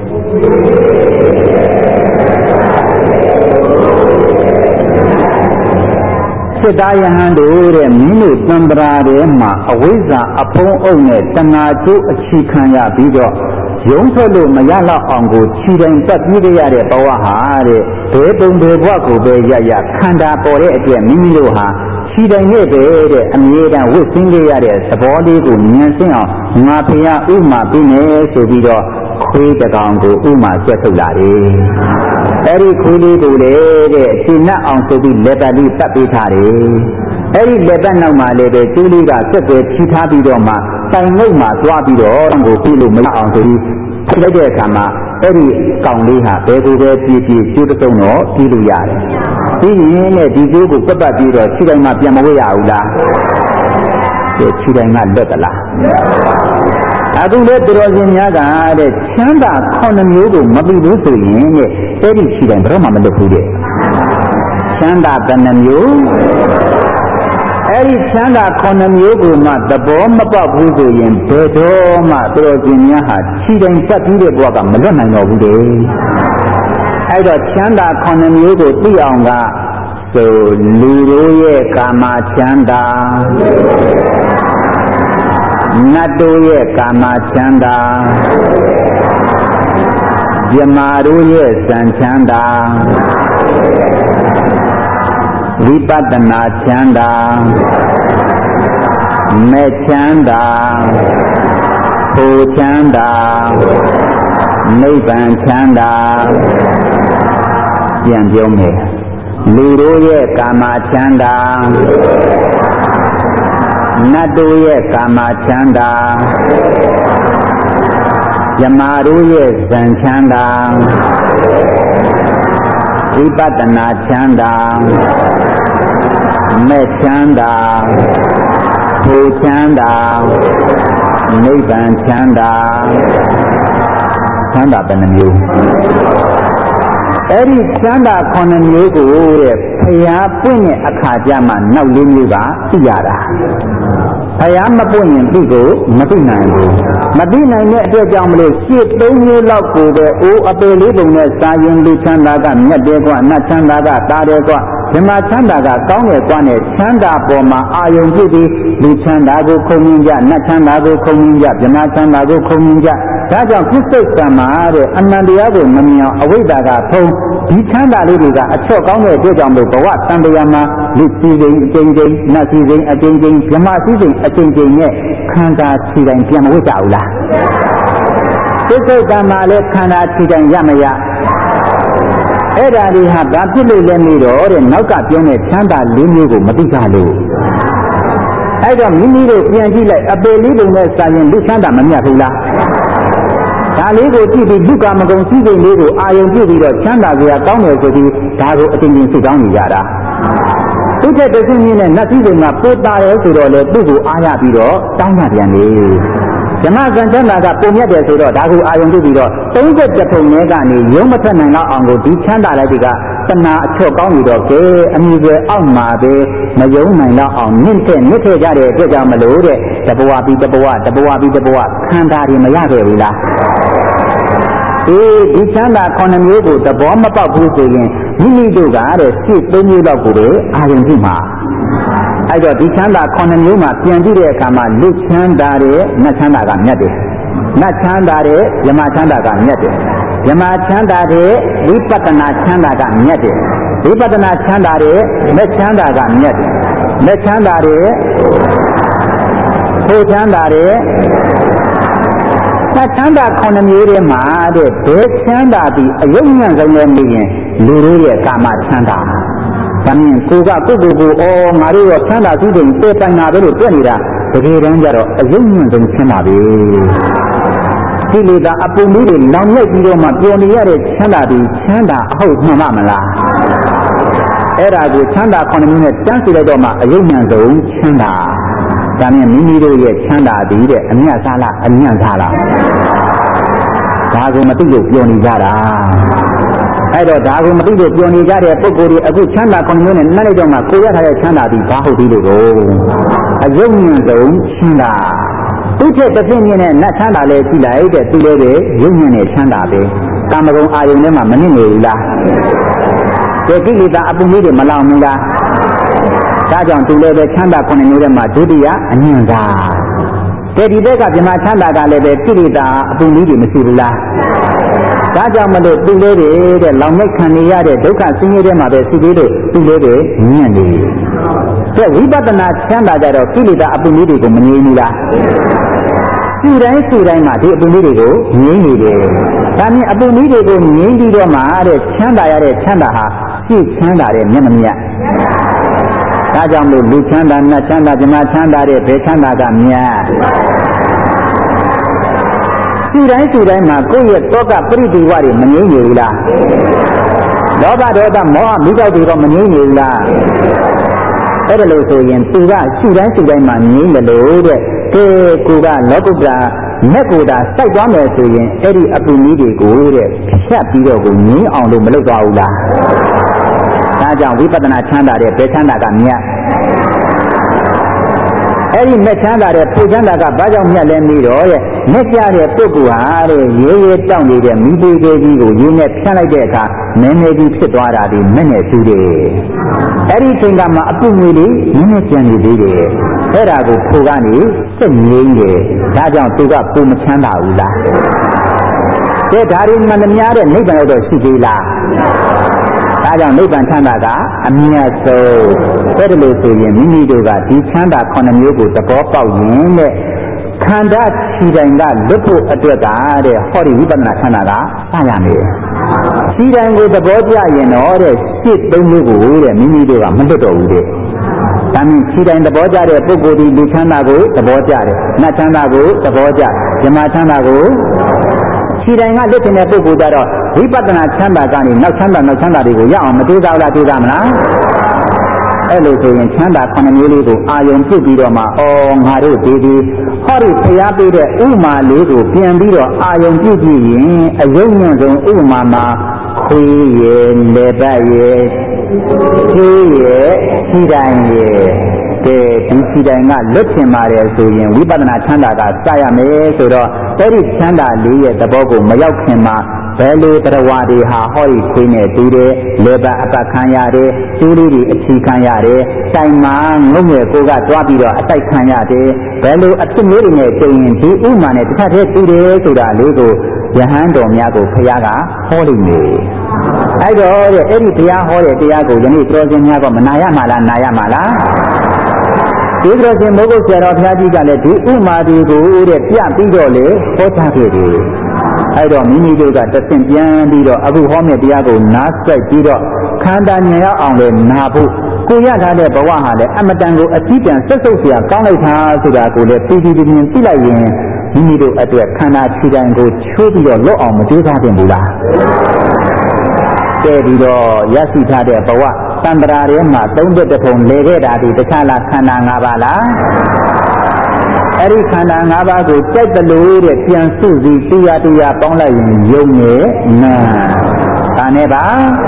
Speaker 1: စိတ္တယဟန်တို့တဲ့မင်းတို့တံ္ဍရာထဲမှာအဝိဇ္ဇာအဖုံးအုပ်နဲ့တဏှာကျိုးအခြေခံရပြီးတော့ရုံးထွက်လို့မရတော့အောင်ကိုခြိတိုင်းတက်ပြီးရတဲ့ဘဝဟာတဲ့ဘယ်ပုံဘယ်ဘဝကိုပဲရရခန္ဓာပေါ်တဲ့အတွက်မိမိတို့ဟာခြိတိုင်းရဲ့တဲ့အမြဲတမ်းဝတ်ဆင်းကြရတဲ့သဘောလေးကိုဉာဏ်ဆင်းအောင်ငါဖေရဥမာပြနေဆိုပြီးတော့ခွေးတကောင်ကိုဥမာဆွဲထုတ်လာတယ်အဲ့ဒီခွေးလေးကိုလေတဲ့ရှင်းနှက်အောင်ဆိုပြီးလက်ပတ်လေးပတ်ပေးထားတယ်အဲ့ဒီလက်ပတ်နောက်မှာလည်းပဲကျိုးလေးကစက်ပဲဖြီးထားပြီးတော့မှတိုင်ငုတ်မှာသွားပြီးတော့ကိုပြလို့မရအောင်ဆိုပြီးထိလိုက်တဲ့အခါမှာအဲ့ဒီကောင်လေးဟာဘယ်ကိုပဲပြေးပြေးကျိုးတစ်စုံတော့ပြေးလို့ရတယ်ပြီးရင်လည်းဒီကျိုးကိုပတ်ပတ်ပြီးတော့ခြေတိုင်းမှာပြန်မဝေ့ရဘူးလားဒီခြေတိုင်းကလွတ်သလားအခုလည်းသူတော်စင်များကတဲ့ချမ်းသာခုနှစ်မျိုးကိုမပြီးဘူးဆိုရင်တဲ့အဲ့ဒီခြေတိုင်းဘယ်တော့မှမလွတ်ဘူးတဲ့ချမ်းသာဘယ်နှမျိုးအဲ့ဒီချမ်းသာခုနှစ်မျိုးကိုမှသဘောမပေါက်ဘူးဆိုရင်ဘယ်တော့မှသူတော်စင်များဟာခြေတိုင်းပတ်ပြီးတဲ့ဘဝကမလွတ်နိုင်တော့ဘူးတဲ့အဲ့တော့ချမ်းသာခုနှစ်မျိုးကိုသိအောင်ကဆိုလူတို့ရဲ့ကာမချမ်းသာနတ်တို့ရဲ့ကာမချမ်းသာမြမာတို့ရဲ့စံချမ်းသာဝိပဿနာချမ်းသာမဲ့ချမ်းသာဟိုချမ်းသာနိဗ္ဗာန်ချမ်းသာပြန်ပြောမယ်လူတို့ရဲ့ကာမချမ်းသာနတ်တို့ရဲ့ကာမချမ်းသာမြမာတို့ရဲ့ဇံချမ်းသာဝိပဿနာချမ်းသာမဲ့ချမ်းသာဟိုချမ်းသာနိဗ္ဗာန်ချမ်းသာချမ်းသာဘယ်နှမျိုးအဲ့ဒီချမ်းသာခုနှစ်မျိုးကိုတဲ့ဖျားပွင့်တဲ့အခါကျမှနောက်လေးမျိုးကသိရတာဖျားမပွင့်ရင်သိကိုမသိနိုင်ဘူးမသိနိုင်တဲ့အတွက်ကြောင့်မလို့ရှစ်သုံးမျိုးလောက်ကိုပဲအိုးအပေလေးပုံနဲ့စာရင်လူချမ်းသာကမြတ်တယ်ကွနတ်ချမ်းသာကတာတယ်ကွဓမ္မချမ်းသာကကောင်းတယ်ကွနဲ့ချမ်းသာပေါ်မှာအာယုံပြုပြီးလူချမ်းသာကိုခုံမြင်ကြနတ်ချမ်းသာကိုခုံမြင်ကြဓမ္မချမ်းသာကိုခုံမြင်ကြဒါကြောင့်ပြစ္ဆုတ်ကံမှာတဲ့အနန္တရားကိုမမြင်အောင်အဝိဇ္ဇာကဖုံးဒီချမ်းသာလေးတွေကအချော့ကောင်းတဲ့အတွက်ကြောင့်လို့ဘဝတန်တရားမှာလူစီစိန်အကျဉ်းချင်းနတ်စီစိန်အကျဉ်းချင်းဓမ္မစီစိန်အကျဉ်းချင်းနဲ့ခန္ဓာခြေတိုင်းပြန်မဝိဇ္ဇာဘူးလားပြစ္ဆုတ်ကံမှာလည်းခန္ဓာခြေတိုင်းရမရအဲ့ဒါတွေဟာဘာဖြစ်လို့လဲမေးတော့တဲ့နောက်ကပြောတဲ့ချမ်းသာလေးမျိုးကိုမသိကြလို့အဲ့တော့မိမိတို့ပြန်ကြည့်လိုက်အပေလေးပုံနဲ့စာရင်လူချမ်းသာမမြတ်ဘူးလားဒါလေးကိုကြည့်ပြီးလူကမကုံစည်းစိမ်လေးကိုအာယုံပြုပြီးတော့ချမ်းသာကြရကောင်းတယ်ဆိုပြီးဒါကိုအတင်တင်စုတောင်းနေကြတာသူ့တဲ့တသိင်းနဲ့နတ်စည်းစိမ်ကပိုတာရဲဆိုတော့လေသူ့ကိုအားရပြီးတော့တောင်းရပြန်လေဓမ္မစံချမ်းသာကပုံမြတ်တယ်ဆိုတော့ဒါကိုအာယုံပြုပြီးတော့သုံးဆက်တထုံထဲကနေရုံးမထက်နိုင်တော့အောင်ကိုဒီချမ်းသာလိုက်တွေကတဏှာအချော့ကောင်းနေတော့ကဲအမြဲပဲအောက်မှာပဲမယုံနိုင်တော့အောင်မြင့်တဲ့မြင့်ထည့်ကြတဲ့အတွက်ကြောင့်မလို့တဲ့တဘဝပြီးတဘဝတဘဝပြီးတဘဝခန္ဓာတွေမရခဲ့ဘူးလားအေးဒီချမ်းသာခုနှစ်မျိုးကိုသဘောမပေါက်ဘူးဆိုရင်မိမိတို့ကတဲ့စိတ်သုံးမျိုးလောက်ကိုပဲအာရုံပြုမှာအဲ့တော့ဒီချမ်းသာခုနှစ်မျိုးမှာပြန်ကြည့်တဲ့အခါမှာလူချမ်းသာတဲ့နတ်ချမ်းသာကမြတ်တယ်နတ်ချမ်းသာတဲ့ယမချမ်းသာကမြတ်တယ်ယမချမ်းသာတဲ့ဝိပဿနာချမ်းသာကမြတ်တယ်ဝိပဿနာချမ်းသာတဲ့မဲ့ချမ်းသာကမြတ်တယ်မဲ့ချမ်းသာတဲ့ဟိုချမ်းသာတဲ့ချမ်းသာခုနှစ်မျိုးထဲမှာတဲ့ဘယ်ချမ်းသာပြီးအယုံညံ့ဆုံးလဲနေရင်လူတို့ရဲ့ကာမချမ်းသာဒါမြင်ကိုကကိုကိုကိုအော်ငါတို့ရောချမ်းသာသူတွေပြေးပိုင်တာပဲလို့တွေ့နေတာတကယ်တမ်းကျတော့အယုံညံ့ဆုံးချမ်းသာပဲဒီလေသာအပုံလေးတွေလောင်လိုက်ပြီးတော့မှပျော်နေရတဲ့ချမ်းသာပြီးချမ်းသာအဟုတ်မှန်မမလားအဲ့ဒါကိုချမ်းသာခုနှစ်မျိုးနဲ့တန်းစီလိုက်တော့မှအယုံညံ့ဆုံးချမ်းသာဒါနဲ့မိမိတို့ရဲ့ချမ်းသာသည်တဲ့အမြတ်စားလားအညံ့စားလားဒါကိုမသိလို့ပြောနေကြတာအဲ့တော့ဒါကိုမသိလို့ပြောနေကြတဲ့ပုဂ္ဂိုလ်တွေအခုချမ်းသာခုနှစ်မျိုးနဲ့နားလိုက်တော့မှကိုရထားတဲ့ချမ်းသာဒီဘာဟုတ်သေးလို့ကိုအယုံညံဆုံးချမ်းသာသူ့ထက်တစ်ပြင်းပြင်းနဲ့နတ်ချမ်းသာလဲကြည့်လိုက်တဲ့သူလည်းပဲယုံညံ့နဲ့ချမ်းသာပဲကာမဂုဏ်အာယုန်ထဲမှာမနစ်နေဘူးလားဒီကိလေသာအပူကြီးတွေမလောင်ဘူးလားဒါကြောင့်သူလည်းပဲချမ်းသာခုနှစ်မျိုးထဲမှာဒုတိယအညံ့သာတဲ့ဒီဘက်ကပြမချမ်းသာကလည်းပဲကိလေသာအပူကြီးတွေမရှိဘူးလားဒါကြောင့်မလို့သူလေးတွေတဲ့လောင်မြတ်ခံနေရတဲ့ဒုက္ခဆင်းရဲထဲမှာပဲရှိသေးလို့သူလေးတွေညံ့နေတဲ့ဝိပဿနာချမ်းသာကြတော့ကိလေသာအပူကြီးတွေကိုမငြိမ်းဘူးလားသူတိုင်းသူတိုင်းမှာဒီအပူကြီးတွေကိုငြိမ်းနေတယ်ဒါနဲ့အပူကြီးတွေကိုငြိမ်းပြီးတော့မှတဲ့ချမ်းသာရတဲ့ချမ်းသာဟာရှိချမ်းသာတဲ့မျက်မမြတ်ဒါကြောင့်လို့လူချမ်းသာနတ်ချမ်းသာဇမချမ်းသာတဲ့ဘယ်ချမ်းသာကမြတ်သူတိုင်းသူတိုင်းမှာကိုယ့်ရဲ့တောကပရိဒီဝတွေမငြိမ်းနေဘူးလားလောဘဒေါသမောဟမိကြောက်တွေကမငြိမ်းနေဘူးလားအဲ့ဒါလို့ဆိုရင်သူကသူတိုင်းသူတိုင်းမှာငြိမ်းတယ်လို့တဲ့ကဲကိုကလောကုတ္တရာလက်ကိုယ်တာစိုက်သွားမယ်ဆိုရင်အဲ့ဒီအပူကြီးတွေကိုတဲ့ဖြတ်ပြီးတော့ကိုငြိမ်းအောင်လို့မလုပ်သွားဘူးလားဒါကြောင့်ဝိပဿနာချမ်းသာတဲ့ဘယ်ချမ်းသာကမြတ်အဲ့ဒီမဲ့ချမ်းသာတဲ့ဖူချမ်းသာကဘာကြောင့်မြတ်လဲပြီးတော့တဲ့မဲ့ကြတဲ့ပုဂ္ဂိုလ်ဟာတဲ့ရေရေတောင့်နေတဲ့မိသေးသေးကြီးကိုရင်းနဲ့ဖြတ်လိုက်တဲ့အခါနည်းနည်းကြီးဖြစ်သွားတာဒီမဲ့နဲ့တူတယ်အဲ့ဒီချိန်ကမှအပူငွေလေးနည်းနည်းကျန်နေသေးတယ်အဲ့ဒါကိုဖူကနေစိတ်ငြိမ်းတယ်ဒါကြောင့်သူကပူမချမ်းသာဘူးလားတဲ့ဒါရီမှန်သမျှတဲ့နိဗ္ဗာန်တော့ရှိသေးလားဒါကြောင့်နိဗ္ဗာန်ချမ်းသာကအမြတ်ဆုံးအဲ့ဒါလို့ဆိုရင်မိမိတို့ကဒီချမ်းသာခုနှစ်မျိုးကိုသဘောပေါက်ရင်တဲ့ခန္ဓာခြေတိုင်းကလွတ်ဖို့အတွက်ကတဲ့ဟောဒီဝိပဿနာချမ်းသာကစရမယ်ခြေတိုင်းကိုသဘောကျရင်တော့တဲ့စိတ်သုံးမျိုးကိုတဲ့မိမိတို့ကမလွတ်တော့ဘူးတဲ့ဒါမြင်ခြေတိုင်းသဘောကျတဲ့ပုဂ္ဂိုလ်ဒီလူချမ်းသာကိုသဘောကျတယ်နတ်ချမ်းသာကိုသဘောကျဇမချမ်းသာကိုခြေတိုင်းကလွတ်နေတဲ့ပုဂ္ဂိုလ်ကြတော့ဝိပဿနာချမ်းသာကနေနောက်ချမ်းသာနောက်ချမ်းသာတွေကိုရအောင်မတွေးစားလားတွေးစားမလားအဲ့လိုဆိုရင်ချမ်းသာခုနှစ်မျိုးလေးကိုအာယုံပြုတ်ပြီးတော့မှအော်ငါတို့ဒီဒီဟောဒီဖျားပေးတဲ့ဥမာလေးကိုပြန်ပြီးတော့အာယုံပြုတ်ကြည့်ရင်အယုံညံ့ဆုံးဥမာမှာခွေးရယ်လေပတ်ရယ်ခြေရယ်ခြေတိုင်းရယ်ကဲဒီခြေတိုင်းကလွတ်ချင်ပါတယ်ဆိုရင်ဝိပဿနာချမ်းသာကစရမယ်ဆိုတော့အဲ့ဒီချမ်းသာလေးရဲ့သဘောကိုမရောက်ခင်မှာဘယ်လိုတရားဝါတွေဟာဟောဒီခွေးနဲ့တူတယ်လေပတ်အပတ်ခံရတယ်ကျိုးလေးတွေအချီခံရတယ်တိုင်မှာငုံငယ်ကိုကတွားပြီးတော့အတိုက်ခံရတယ်ဘယ်လိုအဖြစ်မျိုးတွေနဲ့ကျင်ရင်ဒီဥမာနဲ့တစ်ခါတည်းတူတယ်ဆိုတာလေးကိုယဟန်တော်များကိုဘုရားကဟောလိမ့်မယ်အဲ့တော့တဲ့အဲ့ဒီဘုရားဟောတဲ့တရားကိုယနေ့တော်ရှင်များကမနာရမှာလားနာရမှာလားဒီတော်ရှင်မိုးကုတ်ဆရာတော်ဘုရားကြီးကလည်းဒီဥမာတွေကိုတဲ့ပြပြီးတော့လေဟောကြားခဲ့တယ်အဲ့တော့မိမိတို့ကတဆင့်ပြန်ပြီးတော့အခုဟောမယ့်တရားကိုနားစိုက်ပြီးတော့ခန္ဓာဉာဏ်ရောက်အောင်လေနာဖို့ကိုရထားတဲ့ဘဝဟာလည်းအမတန်ကိုအကြည့်တန်ဆက်ဆုပ်เสียကောင်းလိုက်တာဆိုတာကိုလည်းပြည်ပြည်ပြင်းသိလိုက်ရင်မိမိတို့အတွက်ခန္ဓာခြေတိုင်းကိုချိုးပြီးတော့လွတ်အောင်မကြိုးစားသင့်ဘူးလားတဲ့ပြီးတော့ရရှိထားတဲ့ဘဝသံဃာထဲမှာသုံးသက်တပုံလေခဲ့တာဒီတခြားလားခန္ဓာ၅ပါးလားအဲ့ဒီခန္ဓာ၅ပါးကိုကြိုက်တယ်လို့တဲ့ပြန်စုစည်းတရားတရားပေါင်းလိုက်ရင်ယုံနဲ့နာဒါနဲ့ပါ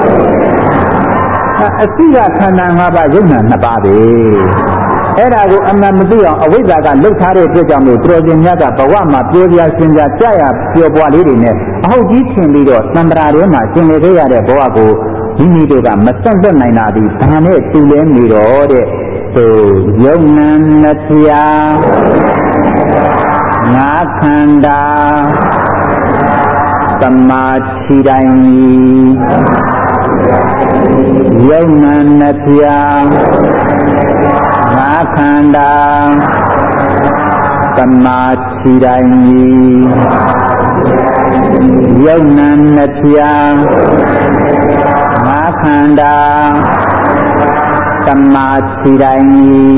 Speaker 1: အစိကခန္ဓာ၅ပါးယုံနာနှစ်ပါးပဲအဲ့ဒါကိုအမှန်မသိအောင်အဝိဇ္ဇာကလှုပ်ထားတဲ့အတွက်ကြောင့်လို့တော်ရှင်မြတ်ကဘဝမှာပြောပြရှင်းပြကြရပျော်ပွားလေးတွေနဲ့အဟုတ်ကြီးထင်ပြီးတော့သံဃာထဲမှာရှင်လေခဲ့ရတဲ့ဘဝကိုမိမိတို့ကမစန့်သက်နိုင်တာဒီဘာနဲ့တူလဲနေတော့တဲ့သို့ယုံနာနှစ်ဖြာငါခန္ဓာသမာဓိတိုင်းယုံနာနှစ်ဖြာငါခန္ဓာသမာဓိတိုင်းယုံနာနှစ်ဖြာငါခန္ဓာသမာဓိတိုင်း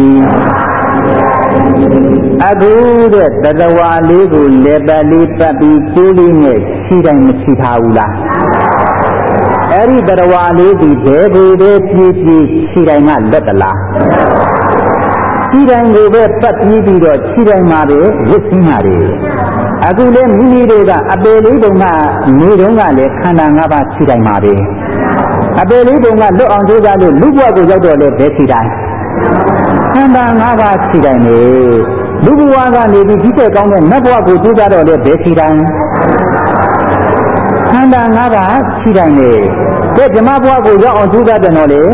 Speaker 1: အခုတဲ့သတ္တဝါလေးကိုလေပတ်လေးပတ်ပြီးကျိုးလေးနဲ့ခြိတိုင်းမခြိထားဘူးလားအဲ့ဒီသတ္တဝါလေးဒီဘယ်ကိုပဲပြေးပြေးခြိတိုင်းကလက်တလားခြိတိုင်းကိုပဲပတ်ပြီးပြီးတော့ခြိတိုင်းမှာပဲဝစ်စင်းရတယ်အခုလေမိမိတို့ကအပေလေးတုံကနေတုံးကလည်းခန္ဓာ၅ပါးခြိတိုင်းပါပဲအပေလေးတုံကလွတ်အောင်ကြိုးစားလို့လူဘဝကိုရောက်တော့လေဘယ်ခြိတိုင်းခန္ဓာ၅ပါးခြိတိုင်းနေလူဘဝကနေပြီးဒီတဲ့ကောင်းတဲ့နတ်ဘဝကိုကြိုးစားတော့လေဘယ်ခြိတိုင်းခန္ဓာ၅ပါးခြိတိုင်းနေတဲ့ဓမ္မဘဝကိုရောက်အောင်ကြိုးစားတယ်နော်လေ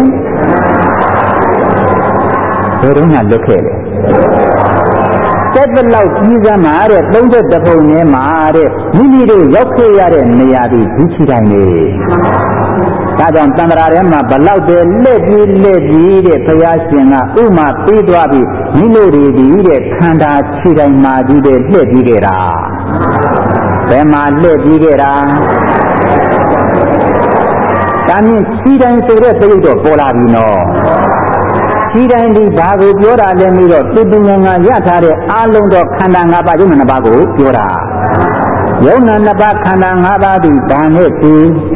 Speaker 1: ဘယ်တော့မှလွတ်ခဲ့လေတက်တဲ့လောက်ကြီးစမ်းမှာတဲ့သုံးသက်တပုံထဲမှာတဲ့မိမိတို့ရောက်ခဲ့ရတဲ့နေရာဒီဒီချီတိုင်းနေဒါကြောင့်တန်ត្រာထဲမှာဘလောက်တည်းလက်ပြီးလက်ပြီးတဲ့ဘုရားရှင်ကဥမာပေးသွားပြီးမိလို့တွေဒီတဲ့ခန္ဓာချီတိုင်းမှာဒီတဲ့လှည့်ပြီးခဲ့တာဘယ်မှာလှည့်ပြီးခဲ့တာဒါမြင်ချီတိုင်းဆိုတဲ့သရုပ်တော့ပေါ်လာပြီနော်ဒီတိုင်းဒီဘာကိုပြောတာလဲပြီးတော့သူတူငငါရထားတဲ့အာလုံးတော့ခန္ဓာ၅ပါးယုံနာ၅ပါးကိုပြောတာယုံနာ၅ပါးခန္ဓာ၅ပါးဒီဘာနဲ့သူ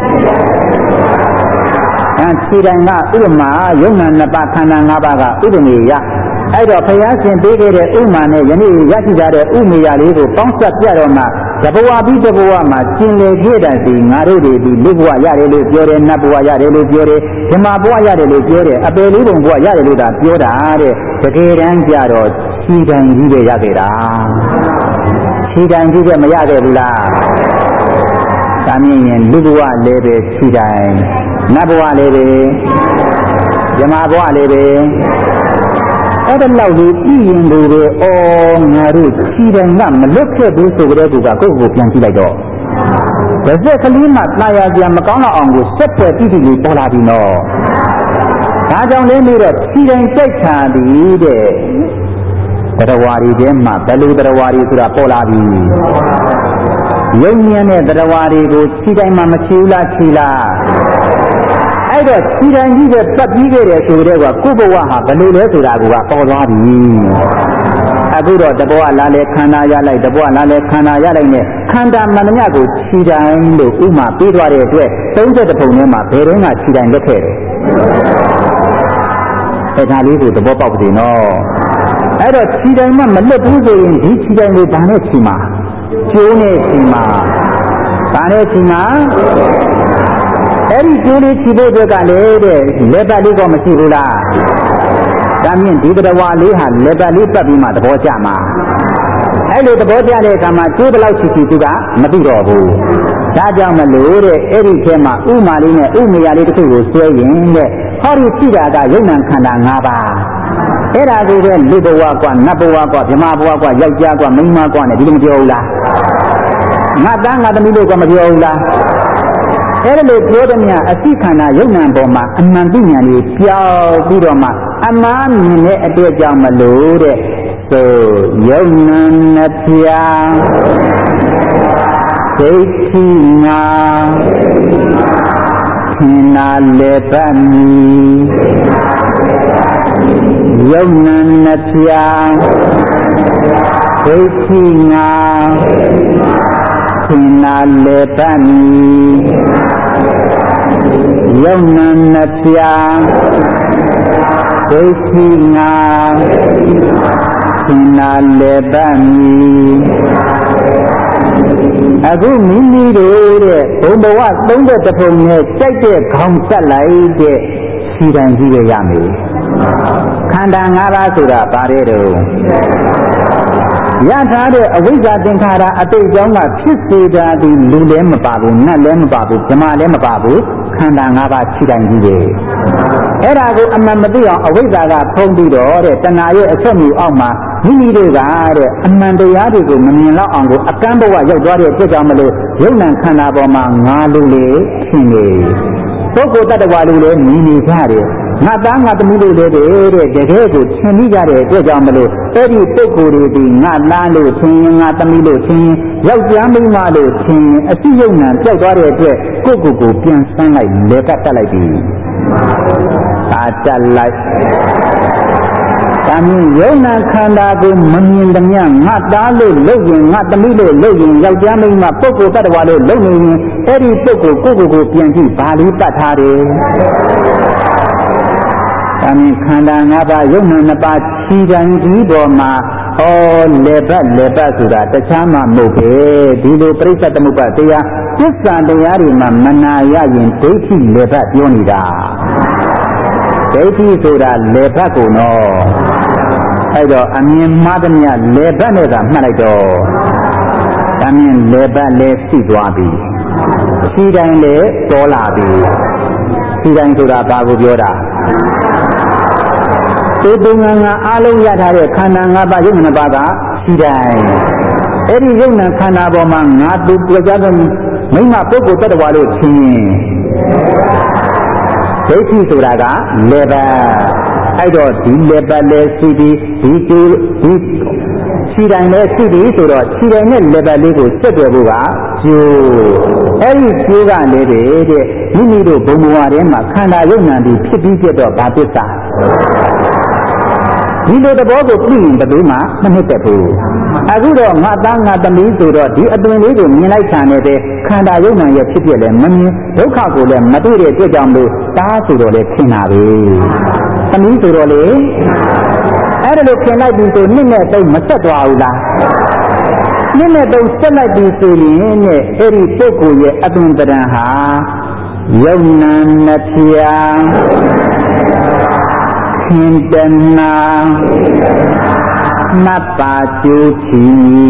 Speaker 1: အဲဒီတိုင်းကဥပမာယုံနာ၅ပါးခန္ဓာ၅ပါးကဥပမေယအဲ့တော့ဘုရားရှင်ပေးခဲ့တဲ့ဥမာနဲ့ယနေ့ရရှိကြတဲ့ဥမေယလေးကိုပေါင်းစပ်ပြတော့မှတဘဝပြီးတဘဝမှာကျင်လေခဲ့တဲ့ဒီငါတို့တွေဒီလူဘဝရတယ်လို့ပြောတယ်နတ်ဘဝရတယ်လို့ပြောတယ်ဓမ္မဘဝရတယ်လို့ပြောတယ်အပေလေးပုံဘဝရတယ်လို့ဒါပြောတာတဲ့တကယ်တမ်းကြတော့ခြိတိုင်ကြီးပဲရခဲ့တာခြိတိုင်ကြီးပဲမရခဲ့ဘူးလားဒါမြင်ရင်လူဘဝလည်းပဲခြိတိုင်နတ်ဘဝလည်းပဲဓမ္မဘဝလည်းပဲအဲ့ဒါလောက်လေးပြီးရင်တို့ပဲအော်ငါတို့ခြိတိုင်ကမလွတ်ခဲ့ဘူးဆိုကြတဲ့ကူကကိုယ့်ကိုပြန်ကြည့်လိုက်တော့ဗဇက်ကလေးမှတာယာကြမကောင်းတော့အောင်ကိုစက်ပွဲတိတိလေးပေါ်လာပြီနော်ဒါကြောင့်လည်းနေတော့ခြိတိုင်ကြိုက်ချာသည်တဲ့တရားဝါရီထဲမှာဘယ်လိုတရားဝါရီဆိုတာပေါ်လာပြီယုံဉာဏ်တဲ့တရားဝါရီကိုခြိတိုင်မှမခြိဘူးလားခြိလားအဲ့တော့ခြိတိုင်ကြီးပဲပတ်ပြီးခဲ့တယ်ဆိုတဲ့ကကိုယ့်ဘဝဟာဘယ်လိုလဲဆိုတာကပေါ်သွားပြီအခုတော့တဘဝလာလေခန္ဓာရလိုက်တဘဝလာလေခန္ဓာရလိုက်နဲ့ခန္ဓာမှန်သမျှကိုခြိတိုင်လို့ဥမာပေးသွားတဲ့အတွက်သုံးသက်တပုံထဲမှာဘယ်တော့မှခြိတိုင်လွတ်ခဲ့တယ်အဲ့ဒါလေးကိုသဘောပေါက်တယ်နော်အဲ့တော့ခြိတိုင်မှမလွတ်ဘူးဆိုရင်ဒီခြိတိုင်ကိုဘာနဲ့ခြိမှာကျိုးနဲ့ခြိမှာဘာနဲ့ခြိမှာအဲ့ဒီကျိုးလေးခြိဖို့အတွက်ကလည်းတဲ့လက်ပတ်လေးကမရှိဘူးလားဒါမြင့်ဒီတရားဝါလေးဟာလက်ပတ်လေးပတ်ပြီးမှသဘောကျမှာအဲ့လိုသဘောကျတဲ့အခါမှာကျိုးဘလောက်ချီချီသူကမသိတော့ဘူးဒါကြောင့်မလို့တဲ့အဲ့ဒီထဲမှာဥမာလေးနဲ့ဥမေယလေးတစ်ခုကိုဆွဲရင်တဲ့ဟောဒီရှိတာကယုံနာခန္ဓာ၅ပါးအဲ့ဒါကိုပဲလူဘဝကနတ်ဘဝကဗြဟ္မဘဝကယောက်ျားကမိန်းမကနဲ့ဒီလိုမပြောဘူးလားငါသားငါသမီးတို့ကမပြောဘူးလားအဲ့ဒါလို့ပြောတဲ့မြတ်အသိခန္ဓာယုံနာပေါ်မှာအမှန်သိဉာဏ်လေးပြောင်းပြီးတော့မှအမှန်မြင်တဲ့အတွက်ကြောင့်မလို့တဲ့ဆိုယုံနာနှပြဒိဋ္ဌိငါခင်းနာလေပတ်မီယုံနာနှပြဒိဋ္ဌိငါခင်းနာလေပတ်မီယုံနာနှပြဒိဋ္ဌိငါခင်းနာလေပတ်မီအခုမိမိတို့တဲ့ဘုံဘဝသုံးတဲ့တပုံနဲ့ကြိုက်တဲ့ခေါင်းဆက်လိုက်တဲ့ခြိတိုင်ကြီးပဲရမယ်ခန္ဓာ၅ပါးဆိုတာဘာတွေတော့ရထားတဲ့အဝိဇ္ဇာသင်္ခါရအတိတ်ကြောင့်ကဖြစ်စေတာဒီလူလည်းမပါဘူးနတ်လည်းမပါဘူးဓမ္မလည်းမပါဘူးခန္ဓာ၅ပါးခြိတိုင်ကြီးပဲအဲ့ဒါကိုအမှန်မသိအောင်အဝိဇ္ဇာကဖုံးပြီးတော့တဲ့တဏှာရဲ့အဆက်မှုအောက်မှာမိမိတို့ကတဲ့အမှန်တရားတွေကိုမမြင်တော့အောင်ကိုအကန့်ဘဝရောက်သွားတဲ့အတွက်ကြောင့်မလို့ယုံနာခန္ဓာပေါ်မှာငါလူလေဖြစ်နေပုဂ္ဂိုလ်တ attva လူလေမြင်နေကြတယ်ငါသားငါသမီးတို့လည်းတဲ့တကယ်ကိုသင်မိကြတဲ့အတွက်ကြောင့်မလို့အဲ့ဒီပုဂ္ဂိုလ်တွေဒီငါသားလို့သင်ရင်ငါသမီးလို့သင်ရင်ယောက်ျားမိန်းမလို့သင်ရင်အသိယုံနာပြောက်သွားတဲ့အတွက်ကိုယ့်ကိုယ်ကိုပြန်ဆန်းလိုက်လေကတ်တက်လိုက်ပြီအာတက်လိုက်ဒါမျိုးယုံနာခန္ဓာကိုမမြင်တဲ့ညငါသားလို့လုပ်ရင်ငါသမီးလို့လုပ်ရင်ယောက်ျားမိန်းမပုဂ္ဂိုလ်တ attva လို့လုပ်နေရင်အဲ့ဒီပုဂ္ဂိုလ်ကိုယ့်ကိုယ်ကိုပြန်ကြည့်ဘာလေးပတ်ထားတယ်ဒါမြင်ခန္ဓာ၅ပါးယုံနာ၅ပါးခြိတိုင်ကြီးပေါ်မှာအော်လေပတ်လေပတ်ဆိုတာတခြားမှမဟုတ်ပဲဒီလိုပြိဿသမုပ္ပါတရားသစ္စာတရားတွေမှာမနာရရင်ဒိဋ္ဌိလေပတ်ပြောနေတာဒိဋ္ဌိဆိုတာလေပတ်ကိုနော်အဲ့တော့အမြင်မှားသမျှလေပတ်နဲ့သာမှတ်လိုက်တော့ဒါမြင်လေပတ်လည်းရှိသွားပြီခြေတိုင်းလည်းပေါ်လာပြီခြေတိုင်းဆိုတာဘာကိုပြောတာဒီတုံငါငါအားလုံးရထားတဲ့ခန္ဓာ၅ပါးယုံနာပါးကခြေတိုင်းအဲ့ဒီယုံနာခန္ဓာပေါ်မှာငါသူကြကြတဲ့မိမပုဂ္ဂိုလ်တ attva လို့ထင်ရင်ဒိဋ္ဌိဆိုတာကလေပတ်အဲ့တော့ဒီလေပတ်လည်းရှိပြီးဒီကျိုးဒီခြေတိုင်းလည်းရှိပြီးဆိုတော့ခြေတိုင်းနဲ့လေပတ်လေးကိုဆက်သွယ်ဖို့ကကျိုးအဲ့ဒီကျိုးကလည်းတဲ့မိမိတို့ဘုံဘဝထဲမှာခန္ဓာယုံနာပြီးဖြစ်ပြီးပြတော့ဘာပစ္စဒီလိုတဘောကိုသိရင်ဘယ်သူမှမနှစ်သက်ဘူးအခုတော့ငါသားငါသမီးဆိုတော့ဒီအသွင်လေးကိုမြင်လိုက်တာနဲ့ပဲခန္ဓာယုံနာရဲ့ဖြစ်ဖြစ်လည်းမမြင်ဒုက္ခကိုလည်းမတွေ့တဲ့အတွက်ကြောင့်လို့တားဆိုတော့လည်းထင်တာပဲသမီးဆိုတော့လေအဲ့ဒါလို့ခင်လိုက်ပြီဆိုနှစ်နဲ့သုံးမဆက်သွားဘူးလားနှစ်နဲ့သုံးဆက်လိုက်ပြီဆိုရင်နဲ့အဲ့ဒီပုဂ္ဂိုလ်ရဲ့အသွင်တရံဟာယုံနာနှဖျားခင်တနာနတ်ပါကျိုးချီ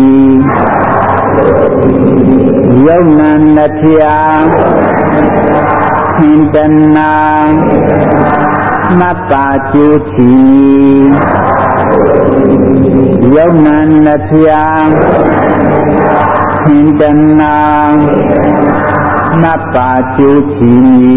Speaker 1: ယုံနာနှဖျားခင်တနာနတ်ပါကျိုးချီယုံနာနှဖျားခင်တနာနတ်ပါကျိုးချီ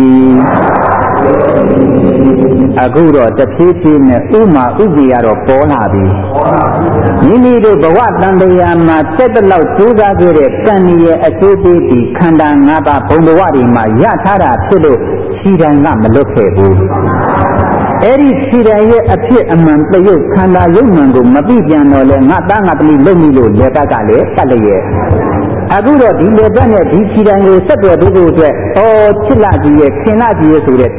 Speaker 1: အခုတော့တဖြည်းဖြည်းနဲ့ဥမာဥပ္ပယတော့ပေါ်လာပြီမိမိတို့ဘဝတန်တရားမှာတက်တလောက်ကြိုးစားခဲ့တဲ့ကံရဲ့အကျိုးပေးပြီးခန္ဓာ၅ပါးဘုံဘဝတွေမှာရထားတာဖြစ်လို့ခြေတိုင်းကမလွတ်ခဲ့ဘူးအဲ့ဒီခြေတိုင်းရဲ့အဖြစ်အမှန်တရုပ်ခန္ဓာယုံမှန်ကိုမပြပြန်တော့လဲငါသားငါသမီးလုံပြီလို့လက်ပတ်ကလည်းတတ်လျက်အခုတော့ဒီလက်ပတ်နဲ့ဒီခြေတိုင်းကိုဆက်သွယ်ဖို့အတွက်အော်ချစ်လာကြီးရဲ့ခင်လာကြီးရဲ့ဆိုတဲ့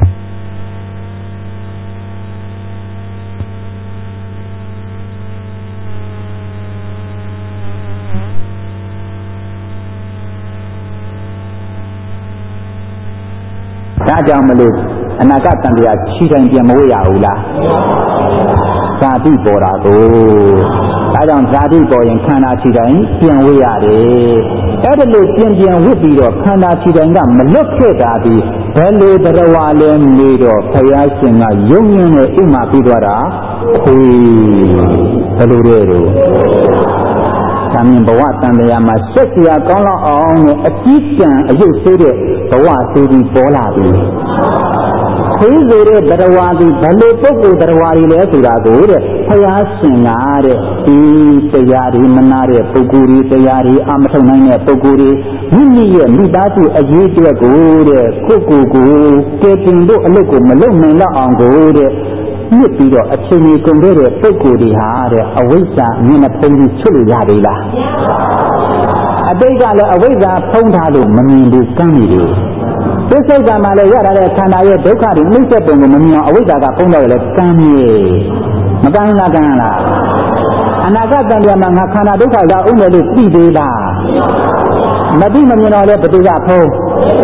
Speaker 1: ဒါကြောင့်မလို့အနာဂတ်တန်တရားခြေတိုင်းပြန်မဝေ့ရဘူးလားဇာတိပေါ်တာကိုဒါကြောင့်ဇာတိပေါ်ရင်ခန္ဓာခြေတိုင်းပြန်ဝေ့ရတယ်အဲ့ဒါလို့ပြန်ပြန်ဝစ်ပြီးတော့ခန္ဓာခြေတိုင်းကမလွတ်ခဲ့တာဒီဘယ်လိုတရားဝါလဲနေတော့ဘုရားရှင်ကယုံရင်းနဲ့ဥမာပြီးသွားတာခွေဘယ်လိုလဲတော့သာမင်ဘဝတန်တရားမှာဆက်စရာကောင်းလောက်အောင်နဲ့အကြီးကျယ်အယုတ်သေးတဲ့ဘဝသေးပြီးပေါ်လာပြီခွေးဆိုတဲ့တရားဒီဘယ်လိုပုဂ္ဂိုလ်တရားတွေလဲဆိုတာကိုတဲ့ဘုရားရှင်ကတဲ့ဒီတရားတွေမနာတဲ့ပုဂ္ဂိုလ်တွေတရားတွေအမထုံနိုင်တဲ့ပုဂ္ဂိုလ်တွေမိမိရဲ့မိသားစုအရေးအတွက်ကိုတဲ့ကိုကိုကိုကဲတင်တို့အလုပ်ကိုမလုပ်နိုင်တော့အောင်ကိုတဲ့မြစ်ပြီးတော့အချိန်ကြီးကုန်ခဲ့တဲ့ပုဂ္ဂိုလ်တွေဟာတဲ့အဝိဇ္ဇာမျက်နှာဖုံးပြီးချွတ်လို့ရသေးလားအတိတ်ကလည်းအဝိဇ္ဇာဖုံးထားလို့မမြင်ဘူးကမ်းနေတယ်သစ္စာကမှလည်းရတာတဲ့ခန္ဓာရဲ့ဒုက္ခတွေနှိမ့်ဆက်ပုံကိုမမြင်အောင်အဝိဇ္ဇာကဖုံးတော့လည်းကမ်းမြေမကမ်းလားကမ်းလားအနာဂတ်တန်တရားမှာငါခန္ဓာဒုက္ခရောက်အောင်လို့သိသေးလားမသိမမြင်တော့လည်းဘယ်သူကဖုံး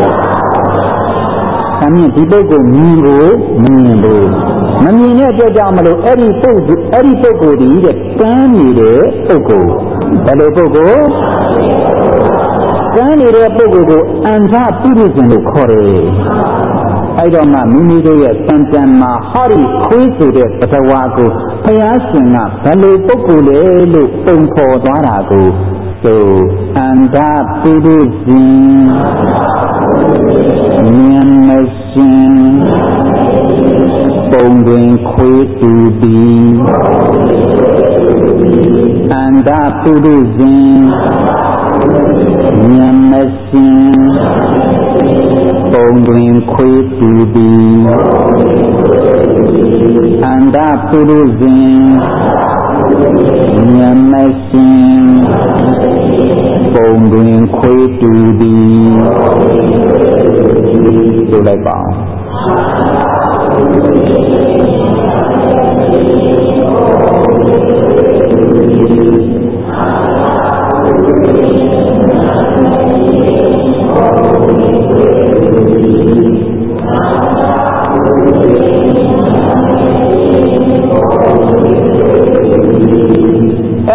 Speaker 1: ဒါမြင်ဒီပုဂ္ဂိုလ်မြင်ကိုမမြင်ဘူးမမြင်တဲ့အတွက်ကြောင့်မလို့အဲ့ဒီပုဂ္ဂိုလ်အဲ့ဒီပုဂ္ဂိုလ်ဒီတဲ့ကမ်းနေတဲ့ပုဂ္ဂိုလ်ဘယ်လိုပုဂ္ဂိုလ်ကမ်းနေတဲ့ပုဂ္ဂိုလ်ကိုအန္ဓပုရိသင်လို့ခေါ်တယ်အဲ့တော့မှမိမိတို့ရဲ့စံကြံမှာဟောဒီခွေးဆိုတဲ့သတ္တဝါကိုဘုရားရှင်ကဘယ်လိုပုဂ္ဂိုလ်လဲလို့ပုံဖော်သွားတာကိုဆိုအန္ဓပုရိသင်ဉာဏ်မရှင်ပုံတွင်ခွေးတူသည်အန္ဓပုရိသင်ဉာဏ်မရှင်ပုံတွင်ခွေးတူသည်အန္ဓပုရိသင်ဉာဏ်မရှင်ပုံတွင်ခွေးတူသည်ဆိုလိုက်ပါဦး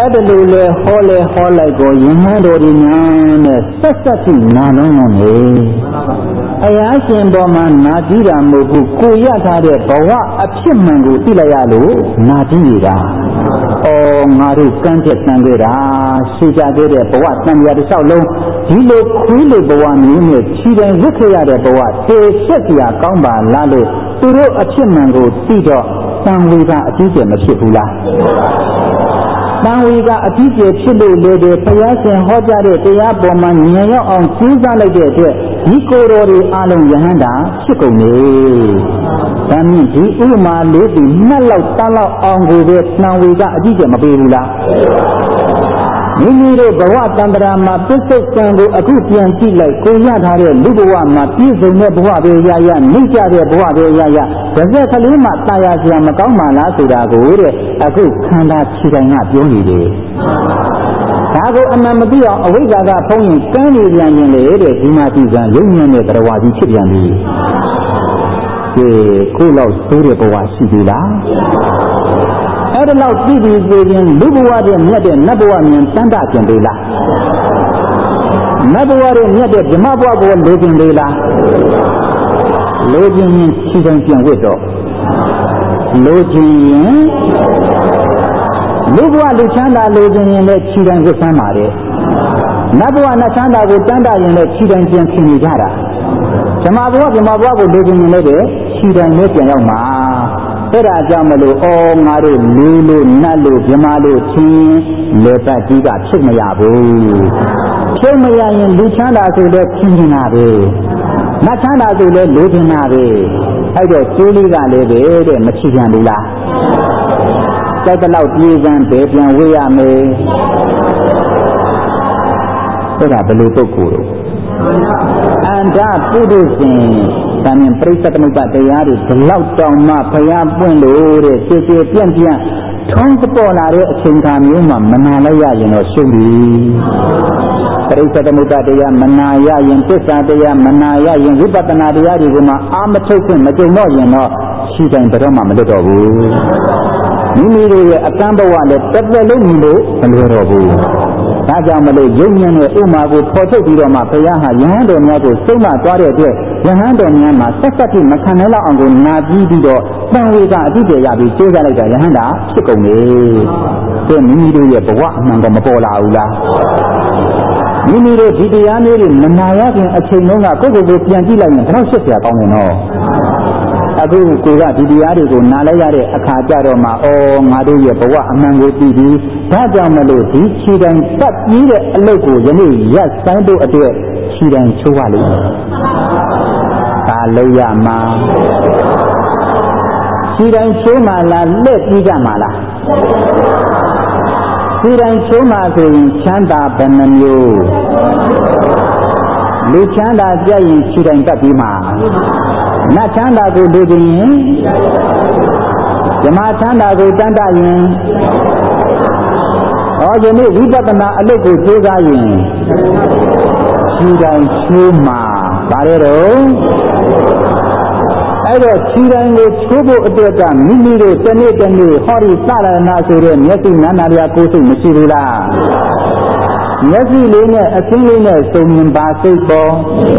Speaker 1: အဲ့ဒါလိုလေဟောလေဟောလိုက်ကိုယဟန်တော်ဒီညာနဲ့ဆက်ဆက်ပြီးနာလုံးလုံးနေအရာရှင်တော်မှာနာကြည့်တာမဟုတ်ဘူးကိုရထားတဲ့ဘဝအဖြစ်မှန်ကိုသိလိုက်ရလို့နာကြည့်နေတာအော်ငါတို့ကမ်းချက်တန်ကြတာရှိကြသေးတဲ့ဘဝတန်မြာတစ်လျှောက်လုံးဒီလိုခွေးလိုဘဝမျိုးနဲ့ခြေတိုင်းရစ်ခဲ့ရတဲ့ဘဝသေဆက်စရာကောင်းပါလားလို့သူတို့အဖြစ်မှန်ကိုသိတော့တန်ဝေကအကြီးကျယ်မဖြစ်ဘူးလားတန်ဝေကအကြီးကျယ်ဖြစ်လို့လေတဲ့ဘုရားရှင်ဟောကြားတဲ့တရားပေါ်မှာဉာဏ်ရောက်အောင်ကျူးစားလိုက်တဲ့အတွက်ဒီကိုယ်တော်တွေအလုံးယဟန္တာဖြစ်ကုန်နေ။ဒါမြင့်ဒီဥမာလေးဒီနှစ်လောက်တန်းလောက်အောင်ကိုပဲတန်ဝေကအကြီးကျယ်မပေးဘူးလား။မိမိတို့ဘဝတန်တရာမှာပစ္စုပန်ကိုအခုပြန်ကြည့်လိုက်ကိုရထားတဲ့လူဘဝမှာပြည့်စုံတဲ့ဘဝပဲရရနှိမ့်ကြတဲ့ဘဝပဲရရတစ်စက်ကလေးမှတာယာစရာမကောင်းပါလားဆိုတာကိုတဲ့အခုခန္ဓာခြေတိုင်းကပြောနေတယ်ဒါကိုအမှန်မသိအောင်အဝိဇ္ဇာကဖုံးရင်ကန်းနေပြန်ရင်လေတဲ့ဒီမှာဒီကံရုံညံ့တဲ့တရားဝါကြီးဖြစ်ပြန်ပြီကဲခုလောက်သိတဲ့ဘဝရှိပြီလားအဲ့ဒါလောက်သိပြီဆိုရင်လူဘဝတဲ့မြတ်တဲ့နတ်ဘဝမြင်တန်တာကျင်သေးလားနတ်ဘဝတဲ့မြတ်တဲ့ဗြဟ္မဘဝကိုလိုချင်သေးလားလိုချင်ရင်ခြေတိုင်းပြန်ဝတ်တော့လိုချင်ရင်လူဘဝလူချမ်းသာလိုချင်ရင်လည်းခြေတိုင်းဝတ်ဆမ်းပါတယ်နတ်ဘဝနတ်ချမ်းသာကိုတန်တာရင်လည်းခြေတိုင်းပြန်ခင်နေကြတာဗြဟ္မဘဝဗြဟ္မဘဝကိုလိုချင်ရင်လည်းခြေတိုင်းနဲ့ပြန်ရောက်မှာအဲ့ဒါကြောင့်မလို့အော်ငါတို့လူလို့နတ်လို့ဗြဟ္မာလို့ချင်းလေပတ်ကြီးကဖြစ်မရဘူးဖြစ်မရရင်လူချမ်းသာဆိုလည်းချင်းနေတာပဲနတ်ချမ်းသာဆိုလည်းလူချင်တာပဲအဲ့တော့ကျိုးလေးကလည်းပဲတဲ့မချပြန်ဘူးလားကြိုက်တဲ့လောက်ပြေးစမ်းပဲပြန်ဝေးရမယ်အဲ့ဒါဘယ်လိုပုဂ္ဂိုလ်တို့အန္တပုဒုရှင်ဒါနဲ့ပရိစ္ဆေသမုပ္ပါတရားတွေဒီလောက်တောင်မှဘုရားပွင့်လို့တဲ့ခြေခြေပြန့်ပြန့်ထုံးပေါ်လာတဲ့အချိန်ခါမျိုးမှာမနာလိုက်ရရင်တော့ရှုံးပြီပရိစ္ဆေသမုပ္ပါတရားမနာရရင်သစ္စာတရားမနာရရင်ဝိပဿနာတရားတွေကမှအာမထုတ်ခွင့်မကြုံတော့ရင်တော့ရှိတိုင်းဘယ်တော့မှမလွတ်တော့ဘူးမိမိတို့ရဲ့အကန့်ဘဝနဲ့တစ်သက်လုံးမြင်လို့မလွယ်တော့ဘူးဒါကြောင့်မလို့ယုံဉာဏ်နဲ့ဥမာကိုဖော်ထုတ်ပြီးတော့မှဘုရားဟာယဟန်တော်များကိုဆုံးမသွားတဲ့အတွက်ယဟန်တော်များမှာဆက်ဆက်ပြီးမခံနိုင်လောက်အောင်ကိုနာပြီးပြီးတော့တန်ဝေကအတိတ်ရပြီးကျိုးစားလိုက်တာယဟန်တာဖြစ်ကုန်လေ။ဒါမိမိတို့ရဲ့ဘဝအမှန်ကမပေါ်လာဘူးလား။မိမိတို့ဒီတရားမျိုးတွေမနာရခင်အချိန်လုံးကကိုယ့်ကိုယ်ကိုပြန်ကြည့်လိုက်ရင်တော့ရှက်စရာကောင်းတယ်နော်။အခုကိုကဒီတရားတွေကိုနားလဲရတဲ့အခါကြတော့မှအော်ငါတို့ရဲ့ဘဝအမှန်ကိုသိပြီးဒါကြောင့်မလို့ဒီခြေတိုင်းပတ်ပြီးတဲ့အလုပ်ကိုယနေ့ရပ်ဆိုင်ဖို့အတွက်ခြေတိုင်းချိုးပါလိမ့်မယ်။ဒါလို့ရမှာခြေတိုင်းချိုးမှလားလက်ပြီးကြမှာလားခြေတိုင်းချိုးမှဆိုရင်ချမ်းသာဘယ်နှမျိုးလူချမ်းသာကြရင်ခြေတိုင်းပတ်ပြီးမှာနတ်ချမ်းသာကိုလူချင်းရင်ဓမ္မချမ်းသာကိုတန်တရင်ဟောဒီနေ့ဝိပဿနာအလုပ်ကိုကြိုးစားရင်ခြေတိုင်းချိုးမှာဗါရဲတော့အဲ့တော့ခြေတိုင်းကိုချိုးဖို့အတွက်ကမိမိတို့တနေ့တနေ့ဟောဒီသရဏဆိုတဲ့မျက်စိနာနာရကိုယ်စိတ်မရှိဘူးလားမျက်စိလေးနဲ့အချင်းလေးနဲ့စုံမြင်ပါစိတ်ပေါ်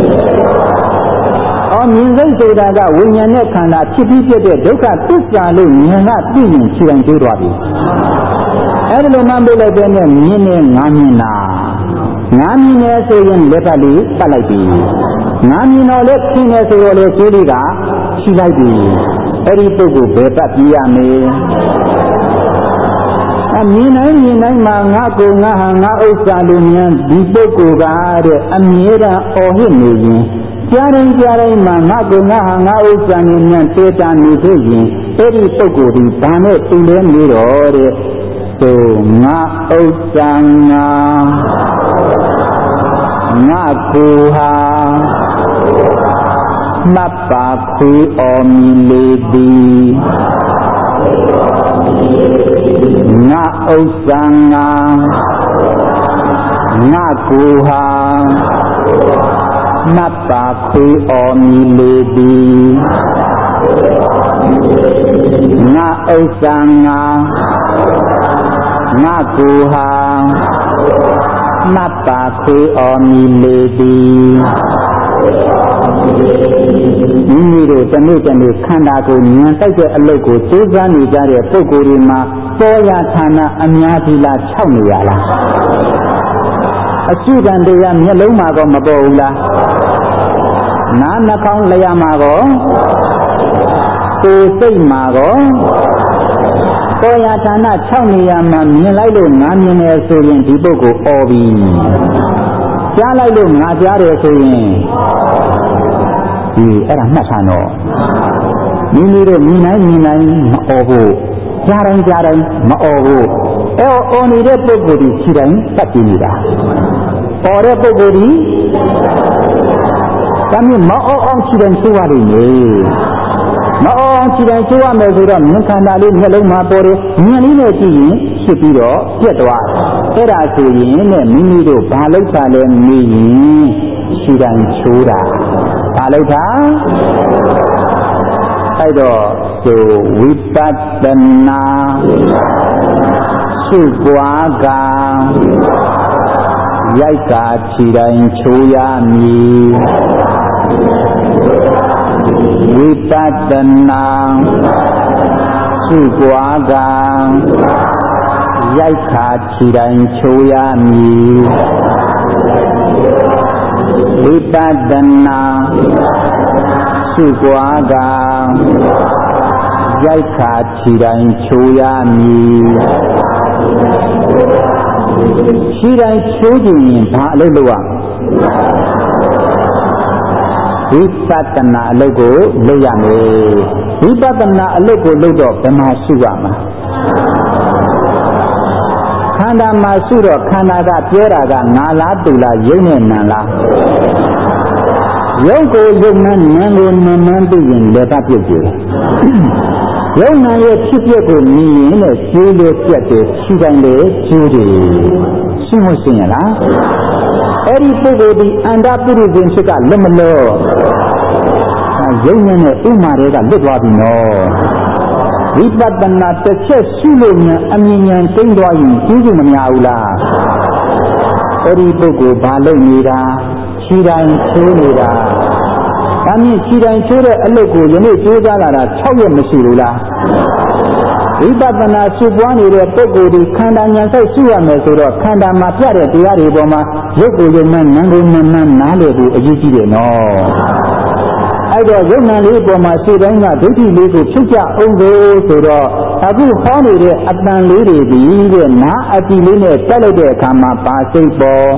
Speaker 1: အော်မြင်စိတ်ဆိုတာကဝိညာဉ်နဲ့ခန္ဓာဖြစ်ပြီးဖြစ်တဲ့ဒုက္ခသစ္စာလို့ဉာဏ်ကသိရင်ခြေတိုင်းကျိုးသွားပြီအဲ့ဒါလိုမှပြလိုက်တဲ့နဲ့မြင်နေငါမြင်တာငါမြင်နေဆိုရင်လက်ပတ်လေးပတ်လိုက်ပြီငါမြင်တော့လေရှင်းနေဆိုတော့လေကျိုးလေးကရှိလိုက်ပြီအဲ့ဒီပုဂ္ဂိုလ်ဘယ်ပတ်ပြရမလဲအမြင်နိုင်မြင်နိုင်မှာငါကိုငါဟာငါဥစ္စာလို့ဉာဏ်ဒီပုဂ္ဂိုလ်ကတဲ့အမြဲတမ်းအော်ဟစ်နေရင်ကြားရင်ကြားတိုင်းမှာငါကငါဟာငါဥစ္စာနဲ့ညံတေတာနေဆိုရင်အဲ့ဒီပုဂ္ဂိုလ်ဒီဘာနဲ့တူလဲနေတော့တဲ့ဆိုငါဥစ္စာငါငါကိုဟာမတ်ပါခွေအော်မီလေသည်ငါဥစ္စာငါငါကိုဟာနတ်ပါခွေအော်မီလေသည်ငါဥစ္စာငါငါကိုဟာနတ်ပါခွေအော်မီလေတီမိမိတို့တနေ့တနေ့ခန္ဓာကိုဉာဏ်တိုက်တဲ့အလုပ်ကိုကြိုးစားနေကြတဲ့ပုဂ္ဂိုလ်တွေမှာပေါ်ရဌာနအများကြီးလား၆နေရလားအကျဉ်းတန်တရားမျက်လုံးမှာကောမပေါ်ဘူးလားနားနှာခေါင်းလျှာမှာကောကိုယ်စိတ်မှာကောပေါ်ရဌာန၆နေရာမှာမြင်လိုက်လို့ငါမြင်တယ်ဆိုရင်ဒီပုဂ္ဂိုလ်အော်ပြီကြားလိုက်လို့ငါကြားတယ်ဆိုရင်ဒီအဲ့ဒါမှတ်ထားတော့မိမိတို့မြင်နိုင်မြင်နိုင်မအော်ဘူးကြားတိုင်းကြားတိုင်းမအော်ဘူးအဲ့အော်နေတဲ့ပုဂ္ဂိုလ်ဒီခြေတိုင်းပတ်ကြည့်နေတာအော်တဲ့ပုဂ္ဂိုလ်ဒီဒါမျိုးမအော်အောင်ခြေတိုင်းဆိုးရတယ်လေမအော်အောင်ခြေတိုင်းဆိုးရမယ်ဆိုတော့မြင်ခန္ဓာလေးမျက်လုံးမှာပေါ်တယ်မြင်လေးနဲ့ကြည့်ရင်ဖြစ်ပြီးတော့ပြတ်သွားအဲ့ဒါဆိုရင်နဲ့မိမိတို့ဘာလို့သာလဲမေးရင်ခြေတိုင်းချိုးတာဘာလို့သာအဲ့တော့ဆိုဝိပဿနာရှုပွားကရိုက်ကာခြေတိုင်းချိုးရမည်ဝိပဿနာရှုပွားကရိုက်ကာခြေတိုင်းချိုးရမည်ဝိပဿနာရှုပွားကရိုက်ခါခြေတိုင်းချိုးရမည်ခြေတိုင်းချိုးခြင်းရင်ဘာအလုပ်လုပ်ရဝိပဿနာအလုပ်ကိုလုပ်ရမယ်ဝိပဿနာအလုပ်ကိုလုပ်တော့ဘယ်မှာရှုရမှာခန္ဓာမှာရှုတော့ခန္ဓာကပြောတာကငါလားသူလားယုံနဲ့နံလားယုတ်ကိုယုတ်နဲ့နံကိုနံနံသိရင်လည်းပတ်ပြည့်ကြတယ်ယုံနာရဲ့ဖြစ်ပျက်ကိုမြင်ရင်လည်းကျိုးလို့ပြတ်တယ်ခြေတိုင်းလည်းကျိုးတယ်ရှင်းမရှင်းရလားအဲ့ဒီပုဂ္ဂိုလ်ဒီအန္တပုရိသင်ဖြစ်ကလက်မလို့ယုံနဲ့ဥမာတွေကလွတ်သွားပြီနော်ဝိပဿနာတစ်ချက်ရှုလို့မြန်အမြင်ဉာဏ်သိမ့်သွားရင်ကျိုးစုမများဘူးလားအဲ့ဒီပုဂ္ဂိုလ်ဘာလုပ်နေတာခြေတိုင်းချိုးနေတာဒါမြင့်ခြေတိုင်းချိုးတဲ့အလုပ်ကိုယနေ့ကျိုးစားလာတာ၆ရက်မရှိဘူးလားဝိပဿနာရှုပွားနေတဲ့ပုဂ္ဂိုလ်ဒီခန္ဓာဉာဏ်ဆိုင်ရှုရမယ်ဆိုတော့ခန္ဓာမှာပြတဲ့တရားတွေပေါ်မှာရုပ်ကိုယ်ရုပ်နဲ့နာမ်ကိုနာမ်နားလည်ဖို့အရေးကြီးတယ်နော်အဲ့တော့ယုံနာလေးပေါ်မှာရှေ့တိုင်းကဒုဋ္ဌိလေးကိုဖြုတ်ကြအောင်ဆိုတော့အခုဟောနေတဲ့အတန်လေးတွေဒီတဲ့နားအတိလေးနဲ့တက်လိုက်တဲ့အခါမှာပါစိတ်ပေါ်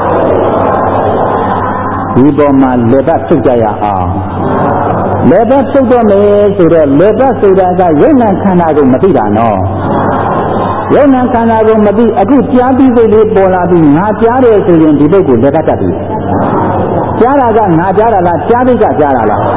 Speaker 1: ဒီပေါ်မှာလေဘတ်ဖြုတ်ကြရအောင်လေဘတ်ဖြုတ်တော့မယ်ဆိုတော့လေဘတ်ဆိုတာကယုံနာခန္ဓာကိုမသိတာနော်ယုံနာခန္ဓာကိုမသိအခုကြားပြီးစိတ်လေးပေါ်လာပြီးငါကြားတယ်ဆိုရင်ဒီပုဂ္ဂိုလ်လေဘတ်တတ်ပြီကြားတာကငါကြားတာလားကြားသိကကြားတာလား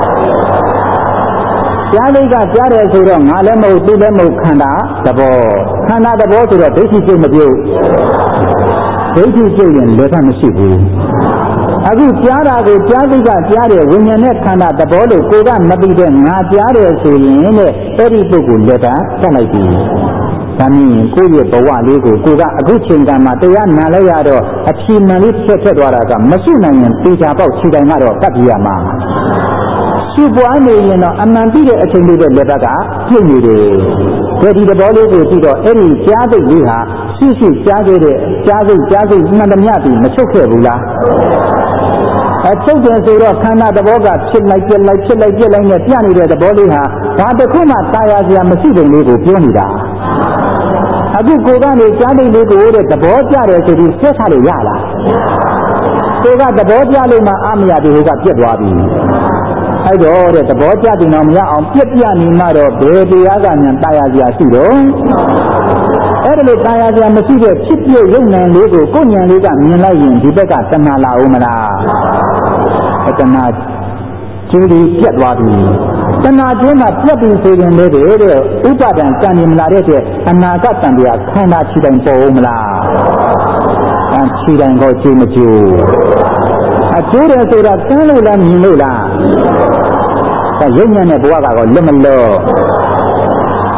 Speaker 1: ကြားသိကကြားတယ်ဆိုတော့ငါလည်းမဟုတ်သူလည်းမဟုတ်ခန္ဓာသဘောခန္ဓာသဘောဆိုတော့ဒိဋ္ဌိကျုပ်မပြုတ်ဒိဋ္ဌိကျုပ်ရင်လည်းမရှိဘူးအခုကြားတာကိုကြားသိကကြားတယ်ဝိညာဉ်နဲ့ခန္ဓာသဘောလို့ကိုယ်ကမသိတဲ့ငါကြားတယ်ဆိုရင်တဲ့အဲ့ဒီပုဂ္ဂိုလ်လည်းကတက်လိုက်ပြီဒါနည်းကိုယ့်ရဲ့ဘဝလေးကိုကိုယ်ကအခုချိန်ကမှတရားနာလိုက်ရတော့အဖြေမှန်လေးဖြစ်ဖြစ်သွားတာကမရှိနိုင်ရင်တေချာပေါက်ခြေတိုင်းကတော့တတ်ပြရမှာရှုပွားနေရင်တော့အမှန်ပြီးတဲ့အချိန်လေးပဲလက်ဘက်ကပြည့်နေတယ်ဒါဒီသဘောလေးကိုကြည့်တော့အဲ့ဒီကြားသိလေးဟာရှိရှိကြားခဲ့တဲ့ကြားသိကြားသိမှန်သမျှပြီးမချုပ်ခဲ့ဘူးလားအချုပ်တယ်ဆိုတော့ခန္ဓာသဘောကဖြစ်လိုက်ပြက်လိုက်ဖြစ်လိုက်ပြက်လိုက်နဲ့ပြနေတဲ့သဘောလေးဟာဒါတခုမှတာယာစရာမရှိတဲ့လေးကိုပြောနေတာအခုကိုယ်ကနေကြားသိလေးကိုတဲ့သဘောကျတယ်ဆိုပြီးဆက်ထားလို့ရလားကိုယ်ကသဘောကျလို့မှအာမရဒီဟိုကပြက်သွားပြီအဲ့တော့တဲ့သဘောကျတယ်တော့မရအောင်ပြက်ပြနေမှတော့ဘယ်တရားကမြန်တာယာစရာရှိတော့အဲ့ဒါလို့တာယာစရာမရှိတဲ့ဖြစ်ပြရုပ်နာလေးကိုကိုယ်ဉာဏ်လေးကမြင်လိုက်ရင်ဒီဘက်ကတဏှာလာဦးမလားတဏှာကျူးပြီးပြတ်သွားပြီတဏှာကျင်းမှာပြတ်ပြီးဆိုရင်လည်းတဲ့ဥပါဒံကံနေမလာတဲ့အနာဂတ်တန်တရားခန္ဓာခြေတိုင်းပေါ်ဦးမလားအဲခြေတိုင်းကိုကျူးမကျူးအကျိုးတယ်ဆိုတာကန်းလို့လားမြင်လို့လားဒါရုပ်ဉာဏ်နဲ့ဘဝကတော့လွတ်မလို့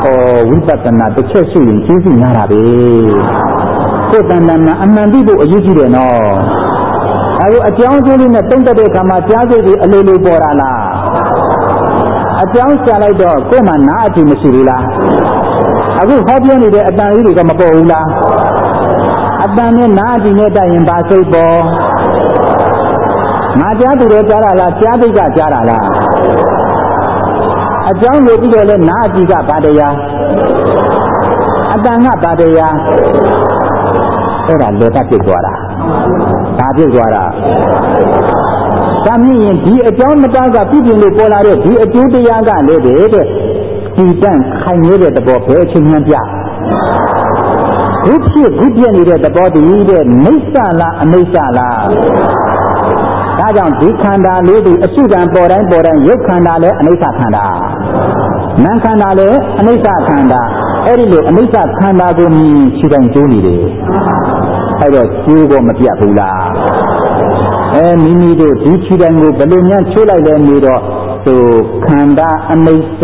Speaker 1: အော်ဝိပဿနာတစ်ချက်ရှိရင်ကျေးဇူးများတာပဲကိုယ်တဏ္ဍာမှာအမှန်သိဖို့အရေးကြီးတယ်နော်အခုအကြောင်းကျိုးလေးနဲ့တုံ့တက်တဲ့အခါမှာကြားစိတ်တွေအလိုလိုပေါ်လာလားအကြောင်းရှာလိုက်တော့ကိုယ်မှနားအကြည့်မရှိဘူးလားအခုဟောပြောနေတဲ့အတန်လေးတွေကမပေါ်ဘူးလားအတန်နဲ့နားအကြည့်နဲ့တိုက်ရင်ဘာစိတ်ပေါ်ငါကြားသူတွေကြားတာလားကြားသိကကြားတာလားအကြောင်းလို့ပြီးတော့လဲနားအကြည့်ကဘာတရားအတန်ကဘာတရားအဲ့ဒါလေတတ်ဖြစ်သွားတာဘာဖြစ်သွားတာဒါမြင်ရင်ဒီအကြောင်းမတားကပြည့်ပြည့်လို့ပေါ်လာတဲ့ဒီအကျိုးတရားကလည်းတဲ့ဒီတန့်ခိုင်နေတဲ့သဘောပဲအချင်းချင်းပြခုဖြစ်ခုပြနေတဲ့သဘောတည်းတဲ့မိစ္ဆာလားအမိစ္ဆာလားဒါကြောင့်ဒီခန္ဓာလေးဒီအစုကံပေါ်တိုင်းပေါ်တိုင်းရုပ်ခန္ဓာလည်းအနိစ္စခန္ဓာနာမ်ခန္ဓာလည်းအနိစ္စခန္ဓာအဲ့ဒီလိုအနိစ္စခန္ဓာကိုမြင်ခြေတိုင်းကျိုးနေတယ်အဲ့တော့ကျိုးတော့မပြတ်ဘူးလားအဲမိမိတို့ဒီခြေတိုင်းကိုဘယ်လိုများချိုးလိုက်လဲနေတော့သူခန္ဓာအနိစ္စ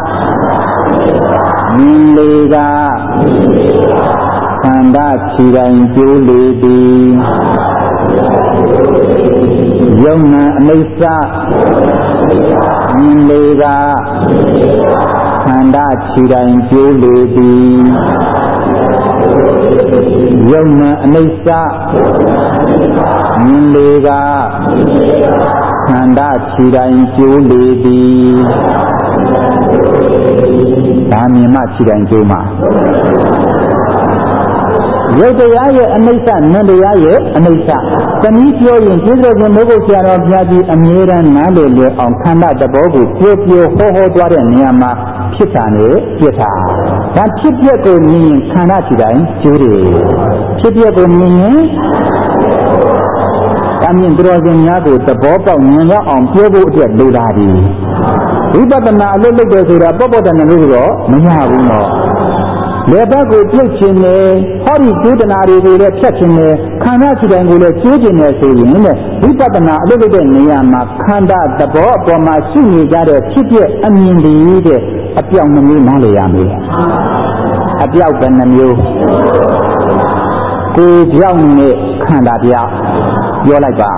Speaker 1: မြင်လေကခန္ဓာခြေတိုင်းကျိုးလေသည်ယုံနာအနိစ္စမြင်လေကခန္ဓာခြေတိုင်းကျိုးလေသည်ယုံနာအနိစ္စမြင်လေကခန္ဓာခြေတိုင်းကျိုးလေသည်ဒါမြင်မှခြေတိုင်းကျိုးမှာရုပ်တရားရဲ့အနိစ္စနံတရားရဲ့အနိစ္စတနည်းပြောရင်ကျေးဇူးရှင်မိုးကုတ်ဆရာတော်ဘုရားကြီးအမြဲတမ်းနားလည်လည်အောင်ခန္ဓာတဘောကိုပြောပြောဟောဟောသွားတဲ့နေရာမှာဖြစ်တာနဲ့ပြစ်တာဒါဖြစ်ပြက်ကိုမြင်ရင်ခန္ဓာခြေတိုင်းကျိုးတယ်ဖြစ်ပြက်ကိုမြင်ရင်ဒါမြင်တော်ရှင်များကိုသဘောပေါက်ဉာဏ်ရောက်အောင်ပြောဖို့အတွက်လိုတာဒီဝိပဿနာအလုပ်လုပ်တယ်ဆိုတာပေါ့ပေါ့တန်တန်လို့တော့မရဘူးနော်လေဘက်ကိုပြုတ်ခြင်းနဲ့ဟောဒီကျိုးတနာတွေကိုလည်းဖြတ်ခြင်းနဲ့ခန္ဓာခြေတိုင်းကိုလည်းကျိုးခြင်းနဲ့ဆိုရင်တဲ့ဝိပဿနာအလုပ်လုပ်တဲ့နေရာမှာခန္ဓာသဘောအပေါ်မှာရှိနေကြတဲ့ဖြစ်ဖြစ်အမြင်တွေတဲ့အပြောင်းနှမျိုးနားလည်ရမယ်အပြောင်းတဲ့နှမျိုးကိုယ်ပြောင်းနဲ့ခန္ဓာပြောင်းပြောလိုက်ပါ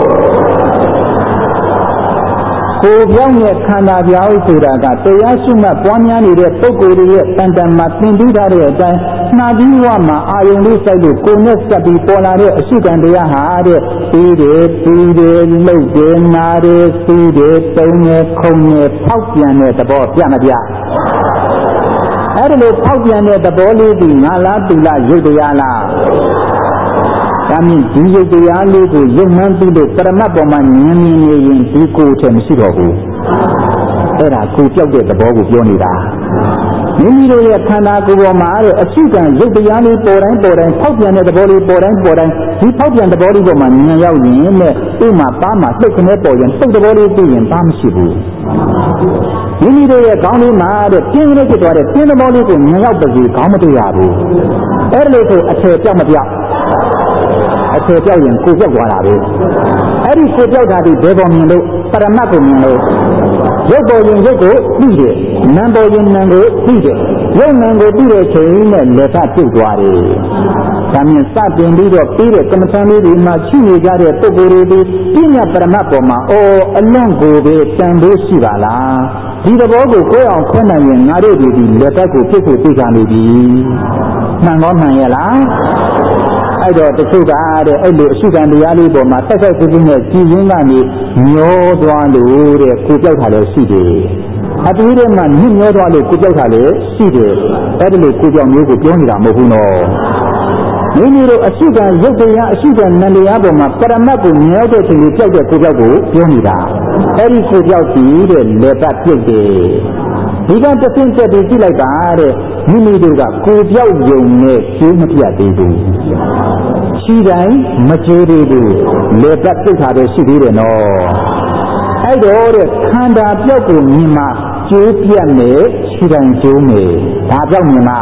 Speaker 1: ကိုယ်ပြောင်းတဲ့ခန္ဓာပြောင်းဆိုတာကတရားရှိမှပွားများနေတဲ့ပုဂ္ဂိုလ်ရဲ့တန်တန်မှာသင်ပြီးထားတဲ့အတိုင်းနှာပြီးဝမှာအာယုန်လေးစိုက်လို့ကိုယ်နဲ့စပ်ပြီးပေါ်လာတဲ့အရှိကံတရားဟာတဲ့ပြီးတယ်ပြီးတယ်လှုပ်တယ်နားတယ်စီးတယ်တုံးတယ်ခုံတယ်ဖောက်ပြန်တဲ့သဘောပြမပြအဲ့ဒါလို့ဖောက်ပြန်တဲ့သဘောလေးဒီငါလားသူလားရုပ်တရားလားဒါမြင်ဒီရုပ်တရားလေးကိုရုပ်မှန်းပြီးလို့ပရမတ်ပေါ်မှာဉာဏ်မြင်နေရင်ဒီကိုယ်ထဲမရှိတော့ဘူးအဲ့ဒါကိုကြောက်တဲ့သဘောကိုပြောနေတာမိမိတို့ရဲ့ခန္ဓာကိုယ်ပေါ်မှာတဲ့အရှိကံရုပ်တရားလေးပေါ်တိုင်းပေါ်တိုင်းဖောက်ပြန်တဲ့သဘောလေးပေါ်တိုင်းပေါ်တိုင်းဒီဖောက်ပြန်သဘောလေးပေါ်မှာဉာဏ်ရောက်ရင်တဲ့ဥမာပါးမှာလှုပ်ခနဲပေါ်ရင်လှုပ်သဘောလေးသိရင်ပါမရှိဘူးမိမိတို့ရဲ့ခေါင်းလေးမှာတဲ့ပြင်းလေးဖြစ်သွားတဲ့ပြင်းသဘောလေးကိုဉာဏ်ရောက်ပါစေခေါင်းမတွေ့ရဘူးအဲ့လိုဆိုအထည်ပြောက်မပြောက်အထည်ပြောက်ရင်ကိုပြောက်သွားတာပဲအဲ့ဒီကိုပြောက်တာဒီဘယ်ပေါ်မြင်လို့ပရမတ်ကိုမြင်လို့ရုပ်ပေါ်ရင်ရုပ်ကိုသိတယ်နာမ်ပေါ်ရင်နာမ်ကိုသိတယ်ရုပ်နာမ်ကိုသိတဲ့ချိန်နဲ့လက်ဖတ်ပြုတ်သွားတယ်ဒါမြင်စတင်ပြီးတော့ပြီးတဲ့ကမ္မထံလေးဒီမှာရှိနေကြတဲ့ပုဂ္ဂိုလ်တွေဒီပညာပရမတ်ပေါ်မှာအော်အလွန်ကိုပဲတန်ဖို့ရှိပါလားဒီသဘောကိုကိုယ်အောင်ခွင့်နိုင်ရင်ငါတို့ဒီဒီလက်ဖတ်ကိုဖြစ်ဖို့သိကြနေပြီမှန်တော့မှန်ရဲ့လားအဲ့တော့တချို့ကတဲ့အဲ့လိုအရှိကံတရားလေးပေါ်မှာဆက်ဆက်ကြည့်ကြည့်နဲ့ကြည်ရင်းကနေမျောသွားလို့တဲ့ကိုကြောက်တာလည်းရှိတယ်အတူတူမှညှမျောသွားလို့ကိုကြောက်တာလည်းရှိတယ်အဲ့ဒါလို့ကိုကြောက်မျိုးကိုပြောနေတာမဟုတ်ဘူးနော်မိမိတို့အရှိကံရုပ်တရားအရှိကံနံတရားပေါ်မှာပရမတ်ကိုမြဲတဲ့ချိန်လေးကြောက်တဲ့ကိုကြောက်ကိုပြောနေတာအဲ့ဒီကိုကြောက်စီတဲ့လေပတ်ပြုတ်တယ်ဒီကတဆင့်ချက်ပြီးကြည့်လိုက်ပါတဲ့မိမိတို့ကကိုပြောက်ယုံနဲ့ကျိုးမပြတ်သေးဘူးခြေတိုင်းမကျိုးသေးဘူးလေပတ်ပြုတ်တာပဲရှိသေးတယ်နော်အဲ့တော့တဲ့ခန္ဓာပြောက်ကိုမြင်မှကျိုးပြတ်မယ်ခြေတိုင်းကျိုးမယ်ဒါပြောက်မြင်မှ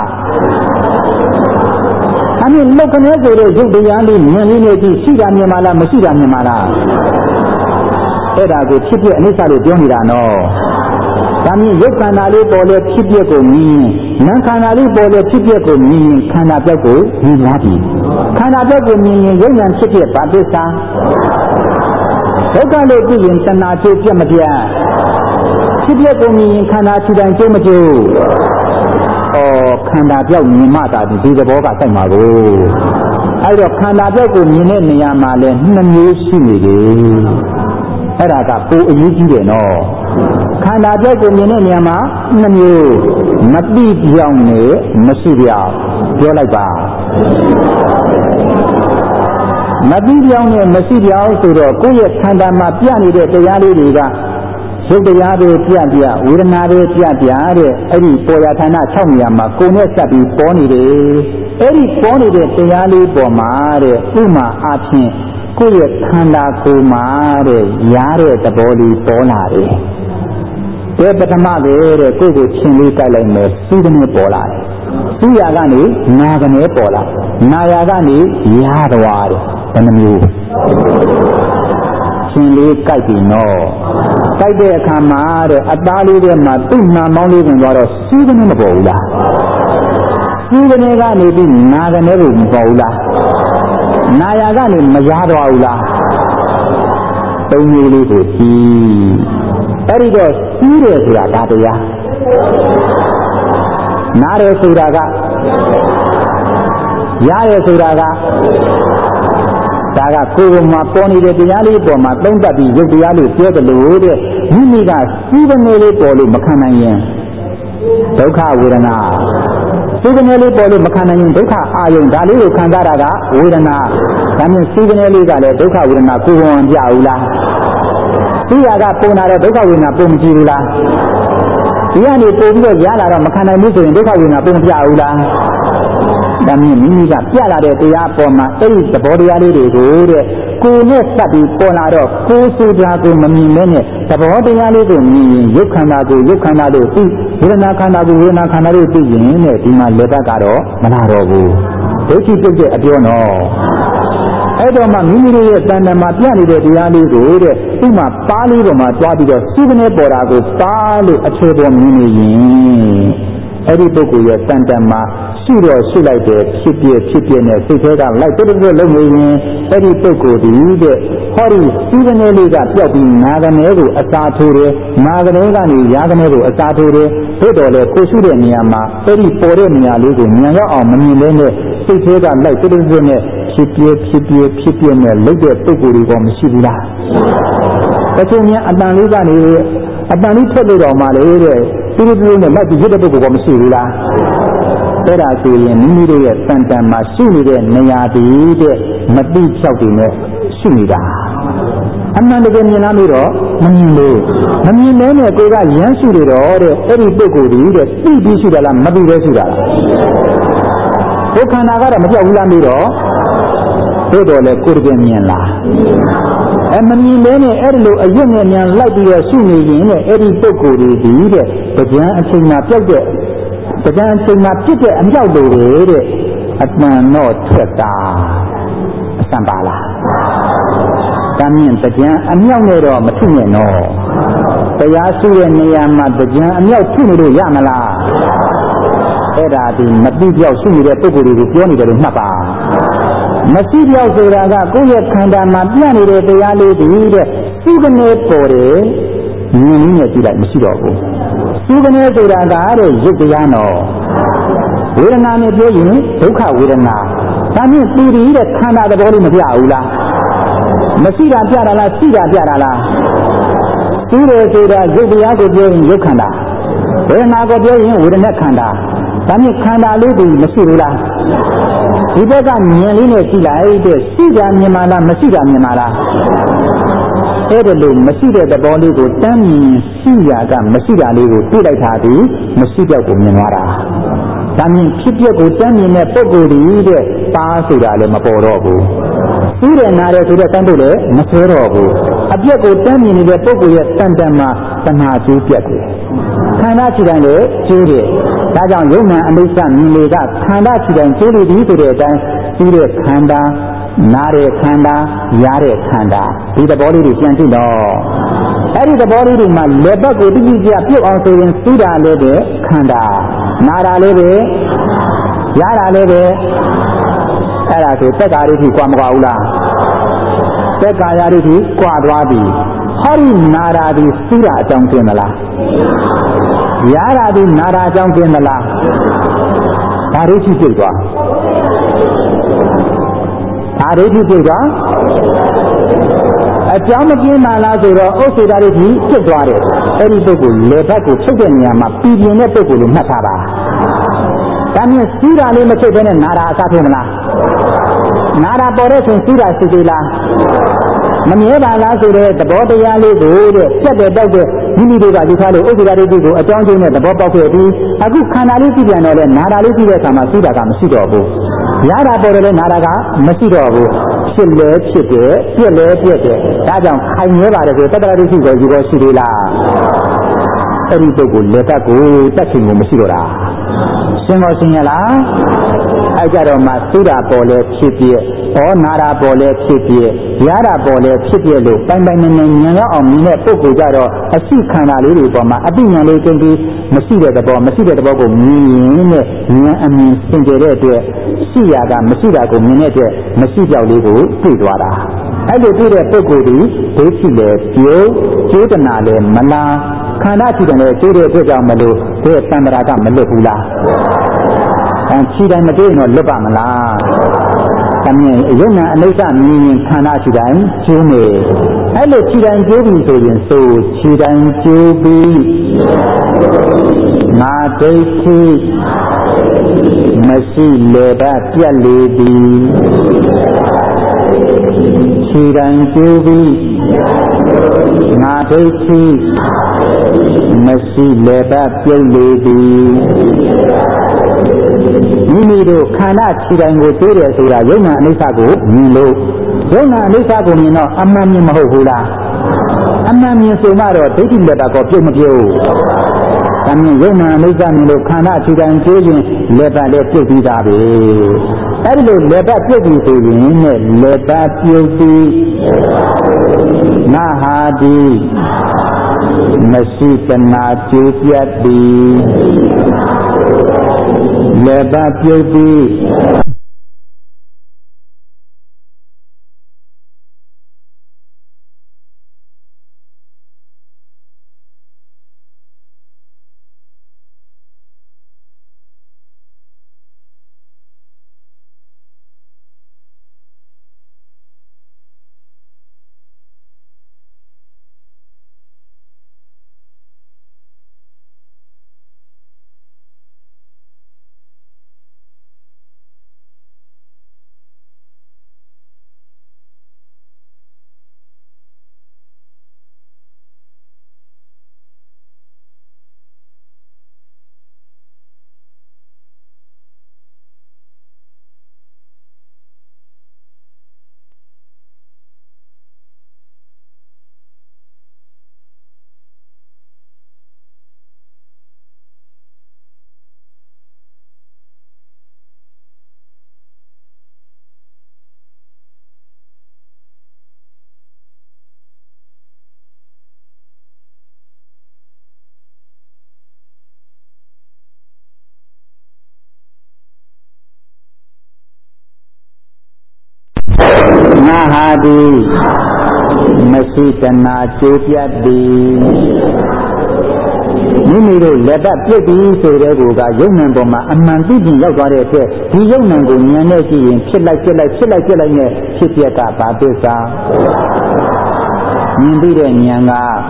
Speaker 1: အမေလုတ်ခနဲဆိုတဲ့ရုပ်တရားလေးမြင်လေးနဲ့ကြည့်ရှိတာမြင်မှလားမရှိတာမြင်မှလားအဲ့ဒါကိုဖြစ်ဖြစ်အနိစ္စလို့ပြောနေတာနော်ဒါမြင်ရုပ်ခန္ဓာလေးပေါ်လေဖြစ်ပျက်ကိုမြင်နာမ်ခန္ဓာလေးပေါ်လေဖြစ်ပျက်ကိုမြင်ခန္ဓာပြောက်ကိုမြင်သွားပြီခန္ဓာပြောက်ကိုမြင်ရင်ရုပ်ဉာဏ်ဖြစ်ဖြစ်ဘာသစ္စာဒုက္ခလို့သိရင်တဏှာကျိုးပြတ်မပြတ်ဖြစ်ပျက်ကိုမြင်ရင်ခန္ဓာခြေတိုင်းကျိုးမကျိုးဩခန္ဓာပြောက်မြင်မှသာဒီသဘောကစိုက်မှာကိုအဲ့တော့ခန္ဓာပြောက်ကိုမြင်တဲ့နေရာမှာလဲနှစ်မျိုးရှိနေတယ်အဲ့ဒါကပိုအရေးကြီးတယ်နော်ခန္ဓာပြောက်ကိုမြင်တဲ့နေရာမှာနှစ်မျိုးမတိပြောင်းနဲ့မရှိပြောင်းပြောလိုက်ပါမတိပြောင်းနဲ့မရှိပြောင်းဆိုတော့ကိုယ့်ရဲ့ခန္ဓာမှာပြနေတဲ့တရားလေးတွေကရုပ်တရားတွေပြပြဝေဒနာတွေပြပြတဲ့အဲ့ဒီပေါ်ရဌာန၆နေရာမှာကိုယ်နဲ့စပ်ပြီးပေါ်နေတယ်အဲ့ဒီပေါ်နေတဲ့တရားလေးပေါ်မှာတဲ့ဥမာအဖြစ်ကိုယ့်ရဲ့ခန္ဓာကိုယ်မှာတဲ့ရားတဲ့သဘောလေးပေါ်လာတယ်ဒီပထမပဲတဲ့ကိုယ့်ကိုချင်းလေးတိုက်လိုက်မယ်စူးကနေပေါ်လာတယ်စူးရကနေနာကနေပေါ်လာနာရကနေရားသွားတယ်ဘယ်နှမျိုးချင်းလေးကြိုက်ပြီနော်ကြိုက်တဲ့အခါမှာတဲ့အသားလေးထဲမှာသူ့နာမောင်းလေးဝင်သွားတော့စူးကနေမပေါ်ဘူးလားစူးကနေကနေပြီးနာကနေကိုမပေါ်ဘူးလားနာရကနေမရားသွားဘူးလားသုံးမျိုးလေးကိုကြည့်အဲ့ဒီတော့စူးတယ်ဆိုတာဒါတရားနားတယ်ဆိုတာကရားတယ်ဆိုတာကဒါကကိုယ်ကမှာပေါ်နေတဲ့တရားလေးပေါ်မှာသုံးသပ်ပြီးရုပ်တရားလေးပြောတယ်လို့တဲ့မိမိကစူးကနေလေးပေါ်လို့မခံနိုင်ရင်ဒုက္ခဝေဒနာစူးကနေလေးပေါ်လို့မခံနိုင်ရင်ဒုက္ခအာယုံဒါလေးကိုခံစားတာကဝေဒနာဒါမျိုးစူးကနေလေးကလည်းဒုက္ခဝေဒနာကိုယ်ဝန်ပြဘူးလားဒီရကပုံလာတဲ့ဒုက္ခဝေဒနာပုံမကြည့်ဘူးလားဒီကနေပုံပြီးတော့ရလာတော့မခံနိုင်ဘူးဆိုရင်ဒုက္ခဝေဒနာပုံမပြဘူးလားဒါမျိုးမိမိကပြလာတဲ့တရားပေါ်မှာအဲ့ဒီသဘောတရားလေးတွေကိုတဲ့ကိုယ်နဲ့စပ်ပြီးပေါ်လာတော့ကိုယ်ဆိုတာကိုမမြင်မဲနဲ့သဘောတရားလေးကိုမြင်ရင်ရုပ်ခန္ဓာကိုရုပ်ခန္ဓာလို့သိဝေဒနာခန္ဓာကိုဝေဒနာခန္ဓာလို့သိရင်တဲ့ဒီမှာလက်ပတ်ကတော့မလာတော့ဘူးဒုက္ခိတုတ်တဲ့အပြောနော်အဲ့တော့မှမိမိတို့ရဲ့တဏ္ဍာမှာပြနေတဲ့တရားလေးကိုတဲ့ဒီမှာပါးလေးပေါ်မှာတွားပြီးတော့စုကနေပေါ်တာကိုပါးလို့အခြေပေါ်မြင်နေရင်အဲ့ဒီပုဂ္ဂိုလ်ရဲ့တဏ္ဍာမှာရှိတော့ရှိလိုက်တယ်ဖြစ်ပြဖြစ်ပြနဲ့စိတ်ထဲကလိုက်တုတ်တုတ်လုံးနေရင်အဲ့ဒီပုဂ္ဂိုလ်ဒီတဲ့ဟောဒီစီးကနေလေးကပြောက်ပြီးနာကနေကိုအစာထိုးတယ်နာကနေကနေရာကနေကိုအစာထိုးတယ်သို့တော်လည်းကိုရှိတဲ့နေရာမှာအဲ့ဒီပေါ်တဲ့နေရာလေးကိုဉာဏ်ရောက်အောင်မမြင်လဲနဲ့စိတ်ထဲကလိုက်တုတ်တုတ်နဲ့ဖြစ်ပြဖြစ်ပြဖြစ်ပြနဲ့လုတ်တဲ့ပုဂ္ဂိုလ်တွေကမရှိဘူးလားတချို့များအတန်လေးကနေအတန်လေးထွက်လို့တော့မှလေတဲ့တူတူတူနဲ့လိုက်ပြီးရတဲ့ပုဂ္ဂိုလ်ကမရှိဘူးလားအဲ့ဒါဆိုရင်မိမိတို့ရဲ့စံတန်မှာရှိနေတဲ့နေရာတည်းတဲ့မတိဖြောက်တွေနဲ့ရှိနေတာအမှန်တကယ်မြင်လာလို့တော့မမြင်လို့မမြင်လဲနဲ့ကိုယ်ကရမ်းရှိနေတော့တဲ့အဲ့ဒီပုဂ္ဂိုလ်ကြီးတဲ့သိပြီးရှိတာလားမသိပဲရှိတာလားဒုက္ခနာကတော့မပြောက်ဘူးလားမေးတော့သို့တော်လည်းကိုယ်တကယ်မြင်လားအမမြင်လဲနဲ့အဲ့ဒီလိုအရွတ်နဲ့မြန်လိုက်ပြီးတော့ရှိနေရင်တဲ့အဲ့ဒီပုဂ္ဂိုလ်ကြီးဒီတဲ့ကြံအချိန်မှာပြောက်တဲ့ကြံအချိန်မှာဖြစ်တဲ့အမြောက်တွေတဲ့အတန်တော့ထွက်တာအစံပါလားတမ်းမြင်ကြံအမြောက်နဲ့တော့မထုနဲ့နော်တရားရှိတဲ့နေရာမှာကြံအမြောက်ထုနေလို့ရမလားအဲ့ဒါဒီမတိပြောက်ရှိနေတဲ့ပုဂ္ဂိုလ်တွေကိုပြောနေတယ်လို့မှတ်ပါမရှိပြောက်ဆိုတာကကိုယ့်ရဲ့ခန္ဓာမှာပြနေတဲ့တရားလေးတွေတဲ့သူကနေပေါ်တယ်မြင်နေကြည့်လိုက်မရှိတော့ဘူးသူကနေဆိုတာကတဲ့ရုပ်တရားနော်ဝေဒနာနဲ့ပြောရင်ဒုက္ခဝေဒနာဒါနဲ့သူဒီတဲ့ခန္ဓာသဘောလေးမပြဘူးလားမရှိတာပြတာလားရှိတာပြတာလားသူတယ်ဆိုတာရုပ်တရားကိုပြောရင်ရုပ်ခန္ဓာဝေဒနာကိုပြောရင်ဝေဒနာခန္ဓာဒါနဲ့ခန္ဓာလေးတွေမရှိဘူးလားဒီဘက်ကမြင်လေးနဲ့ကြည့်လိုက်တဲ့ရှိတာမြင်မှလားမရှိတာမြင်မှလားအဲ့ဒါလို့မရှိတဲ့သဘောလေးကိုတမ်းမြင်ရှိရာကမရှိတာလေးကိုတွေ့လိုက်တာဒီမရှိတဲ့ကိုမြင်သွားတာဒါမြင်ဖြစ်ပျက်ကိုတမ်းမြင်တဲ့ပုဂ္ဂိုလ်ကြီးတဲ့ပါဆိုတာလည်းမပေါ်တော့ဘူးသိတယ်နားတယ်ဆိုတဲ့တန်းတို့လည်းမဆွဲတော့ဘူးအပြက်ကိုတမ်းမြင်နေတဲ့ပုဂ္ဂိုလ်ရဲ့တန်တန်မှာတဏှာကျိုးပြတ်တယ်ခန္ဓာခြေတိုင်းလည်းကျိုးတယ်ဒါကြောင့်ယုံနာအနိစ္စမြင်လေကခန္ဓာခြေတိုင်းကျိုးလိသည်ဆိုတဲ့အတိုင်းသိတဲ့ခန္ဓာနားတဲ့ခန္ဓာရားတဲ့ခန္ဓာဒီသဘောလေးတွေပြန်ကြည့်တော့အဲ့ဒီသဘောလေးတွေမှာလက်ဘက်ကိုတိတိကျကျပြုတ်အောင်ဆိုရင်စူးတာလေးပဲခန္ဓာနာတာလေးပဲရတာလေးပဲအဲ့ဒါဆိုသက်္ကာရိဋ္ဌိကွာမကွာဘူးလားသက်္ကာယရိဋ္ဌိကွာသွားပြီဟောဒီနာတာဒီစူးတာအကြောင်းကျင်းသလားရတာဒီနာတာအကြောင်းကျင်းသလားဒါရိဋ္ဌိပြုတ်သွားဒါရိဋ္ဌိပြုတ်သွားအကြောင်းမကျင်းပါလားဆိုတော့ဥစ္စေတာရိဋ္ဌိပြုတ်သွားတယ်အဲ့ဒီပုဂ္ဂိုလ်လေဘက်ကိုချုပ်တဲ့နေရာမှာပြည်ပြင်းတဲ့ပုဂ္ဂိုလ်လို့မှတ်ထားပါဒါနဲ့စူးတာလေးမချုပ်ဘဲနဲ့နာတာအစားထိုးမလားနာတာပေါ်တဲ့ဆိုစူးတာရှိသေးလားမမြဲပါလားဆိုတဲ့သဘောတရားလေးကိုတဲ့ပြတ်တဲ့တောက်တဲ့မိမိတို့ကယူထားလို့ဥစ္စေတာရိဋ္ဌိကိုအကြောင်းကျင်းတဲ့သဘောပေါက်ခဲ့ပြီးအခုခန္ဓာလေးကြည့်ပြန်တော့လေနာတာလေးကြည့်တဲ့အခါမှာစူးတာကမရှိတော့ဘူးရတာပေါ်တယ်လေနာတာကမရှိတော့ဘူးဖြစ်လဲဖြစ်တယ်ပြက်လဲပြက်တယ်ဒါကြောင့်ခိုင်ရဲပါတယ်ဆိုတတ္တရဒိဋ္ဌိကိုယူတော့ရှိသေးလားအဲ့ဒီပုဂ္ဂိုလ်လက်သက်ကိုတက်ချင်ကိုမရှိတော့တာရှင်းတော့ရှင်းရလားအဲ့ကြတော့မှသုဒ္ဓပေါ်လဲဖြစ်ပြက်ဩနာတာပေါ်လဲဖြစ်ပြက်ရတာပေါ်လဲဖြစ်ပြက်လို့ပိုင်ပိုင်နေနေဉာဏ်ရောက်အောင်မြင်တဲ့ပုဂ္ဂိုလ်ကြတော့အရှိခန္ဓာလေးတွေပေါ်မှာအပိဉာဏ်လေးကျင်းပြီးမရှိတဲ့သဘောမရှိတဲ့သဘောကိုမြင်ရင်နဲ့ဉာဏ်အမြင်စင်ကြယ်တဲ့အတွက်ရှိရာကမရှိတာကိုမြင်တဲ့အတွက်မရှိပြောက်လေးကိုတွေ့သွားတာအဲ့လိုတွေ့တဲ့ပုဂ္ဂိုလ်ဒီဒိဋ္ဌိလည်းပြုတ်ចេတနာလည်းမလားခန္ဓာရှိတယ်လည်းကျိုးတဲ့အတွက်ကြောင့်မလို့ဒီသံဃာကမလွတ်ဘူးလားအဲခြေတိုင်းမတွေ့ရင်တော့လွတ်ပါမလားတမင်အယုံနာအနိစ္စမြင်ရင်ခန္ဓာခြေတိုင်းကျိုးနေအဲ့လိုခြေတိုင်းကျိုးပြီဆိုရင်ဆိုခြေတိုင်းကျိုးပြီးငါဒိဋ္ဌိမရှိလေပါပြက်လေသည်ခြေတိုင်းကျိုးပြီးငါဒိဋ္ဌိမရှိလေပါပြုတ်လေသည်မိမိတို့ခန္ဓာခြေတိုင်းကိုတွေ့တယ်ဆိုတာယုံနာအနိစ္စကိုမြင်လို့ယုံနာအနိစ္စကိုမြင်တော့အမှန်မြင်မဟုတ်ဘူးလားအမှန်မြင်ဆိုမှတော့ဒိဋ္ဌိလက်တာကောပြုတ်မပြုတ်ဒါမြင်ယုံနာအနိစ္စမြင်လို့ခန္ဓာခြေတိုင်းကျိုးခြင်းလက်ပါလည်းပြုတ်ပြီးသားပဲအဲ့ဒီလိုလက်ပါပြုတ်ပြီးဆိုရင်နဲ့လက်ပါပြုတ်ပြီးငါဟာဒီမရှိတနာကျိုးပြတ်သည်လက်ပါပြုတ်ပြီးငါဟာဒီမရှိတနာကျိုးပြတ်သည်မိမိတို့လက်ပတ်ပြစ်ပြီးဆိုတဲ့ကူကယုံနံပေါ်မှာအမှန်သိကျင်ရောက်သွားတဲ့အတွက်ဒီယုံနံကိုဉာဏ်နဲ့ကြည့်ရင်ဖြစ်လိုက်ဖြစ်လိုက်ဖြစ်လိုက်ဖြစ်လိုက်နဲ့ဖြစ်ပြက်ကဘာသစ္စာမြင်ပြီးတဲ့ဉာဏ်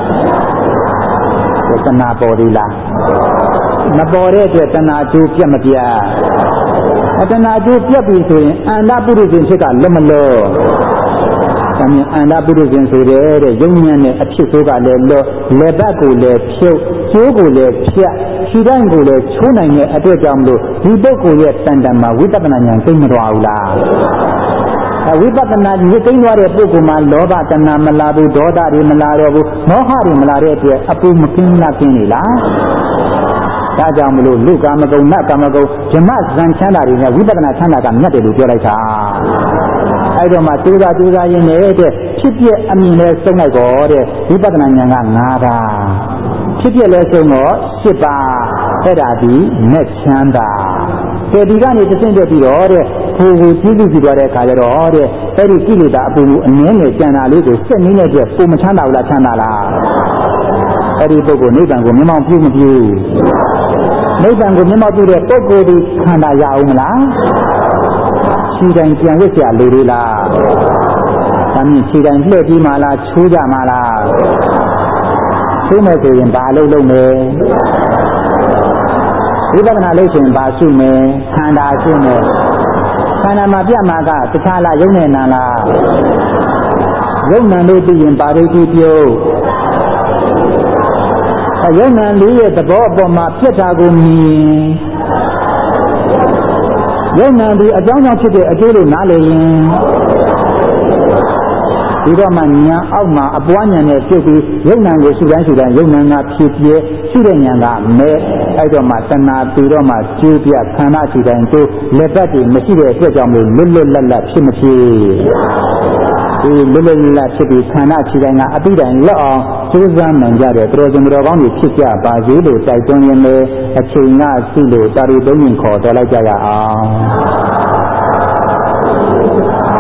Speaker 1: ကသနာပေါ်သေးလားမပေါ်တဲ့အတွက်တဏှာကျိုးပြတ်မပြတ်အတဏှာကျိုးပြတ်ပြီဆိုရင်အန္တပုရုဇဉ်ဖြစ်ကလွတ်မလို့ဒါမြင်အန္တပုရုဇဉ်ဆိုတဲ့ယုံဉာဏ်နဲ့အဖြစ်ဆိုးကလည်းလွတ်လက်ဘက်ကိုလည်းဖြုတ်ကျိုးကိုလည်းဖြတ်ခြေတိုင်းကိုလည်းချိုးနိုင်တဲ့အတွက်ကြောင့်မလို့ဒီပုဂ္ဂိုလ်ရဲ့တန်တန်မှာဝိပဿနာဉာဏ်သိမတော်ဘူးလားအဝိပဿနာဉာဏ်သိသွားတဲ့ပုဂ္ဂိုလ်မှာလောဘတဏှာမလာဘူးဒေါသတွေမလာတော့ဘူးမောဟတွေမလာတဲ့အတွက်အပူမကင်းလားကင်းနေလားဒါကြောင့်မလို့လူကာမဂုဏ်နတ်ကာမဂုဏ်ဓမ္မဇန်ချမ်းသာတွေနဲ့ဝိပဿနာချမ်းသာကမြတ်တယ်လို့ပြောလိုက်တာအဲ့တော့မှတူသာတူသာရင်းနေတဲ့ဖြ
Speaker 2: ဖြစ်ပြအမြင်နဲ့ဆုံးလိုက်တော့တဲ့ဝိပဿနာဉာဏ်က၅ပါးဖြစ်ပြလဲဆုံးတော့၈ပါးအဲ့ဒါဒီမဲ့ချမ်းသာကဲဒီကနေတဆင့်တက်ပြီးတော့တဲ့ကိုယ်ကိုပြုစုကြည့်သွားတဲ့အခါကျတော့တဲ့အဲ့ဒီကိလေသာအပူမှုအနည်းငယ်ကြံတာလေးကိုစက်နည်းနဲ့ပြပုံမချမ်းသာဘူးလားချမ်းသာလားအဲ့ဒီပုဂ္ဂိုလ်နိဗ္ဗာန်ကိုမျက်မှောက်ပြုမပြုနိဗ္ဗာန်ကိုမျက်မှောက်ပြုတဲ့ပုဂ္ဂိုလ်ဒီခန္ဓာရအောင်မလားခြေတိုင်းပြန်ဝစ်ကြလေသေးလားဒါမြင်ခြေတိုင်းလှည့်ပြီးမှလားချိုးကြမှလားချိုးမယ်ဆိုရင်ဘာလုပ်လုပ်မယ်ဝိပဿနာလို့ရှိရင်ဘာရှိမယ်ခန္ဓာရှိမယ်ခန္ဓာမှာပြမှာကတခြားလားယုံနဲ့နာလားယုံနာလို့သိရင်ပါရိတိပြုတ်ယုံနာလေးရဲ့သဘောအပေါ်မှာပြက်တာကိုမြင်ယုံနာဒီအကြောင်းကြောင့်ဖြစ်တဲ့အကျိုးလို့နားလည်ရင်ဒီတော့မှညာအောက်မှာအပွားညာနဲ့ပြုတ်ပြီးယုံနာကိုရှုတိုင်းရှုတိုင်းယုံနာကဖြစ်ပြဲရှုတဲ့ညာကမဲအဲ့တော့မှတဏှာပြီးတော့မှကျိုးပြခန္ဓာရှုတိုင်းတို့လက်ပတ်တွေမရှိတဲ့အတွက်ကြောင့်လို့လွတ်လွတ်လပ်လပ်ဖြစ်မဖြစ်ဒီလွတ်လွတ်လပ်လပ်ဖြစ်ပြီးခန္ဓာရှုတိုင်းကအပိတိုင်လွတ်အောင်ကျိုးစားနိုင်ကြတဲ့တော်ရှင်တော်ကောင်းတွေဖြစ်ကြပါစေလို့တိုက်တွန်းရင်းနဲ့အချိန်ကရှိလို့တာရီသုံးရင်ခေါ်တော်လိုက်ကြရအောင်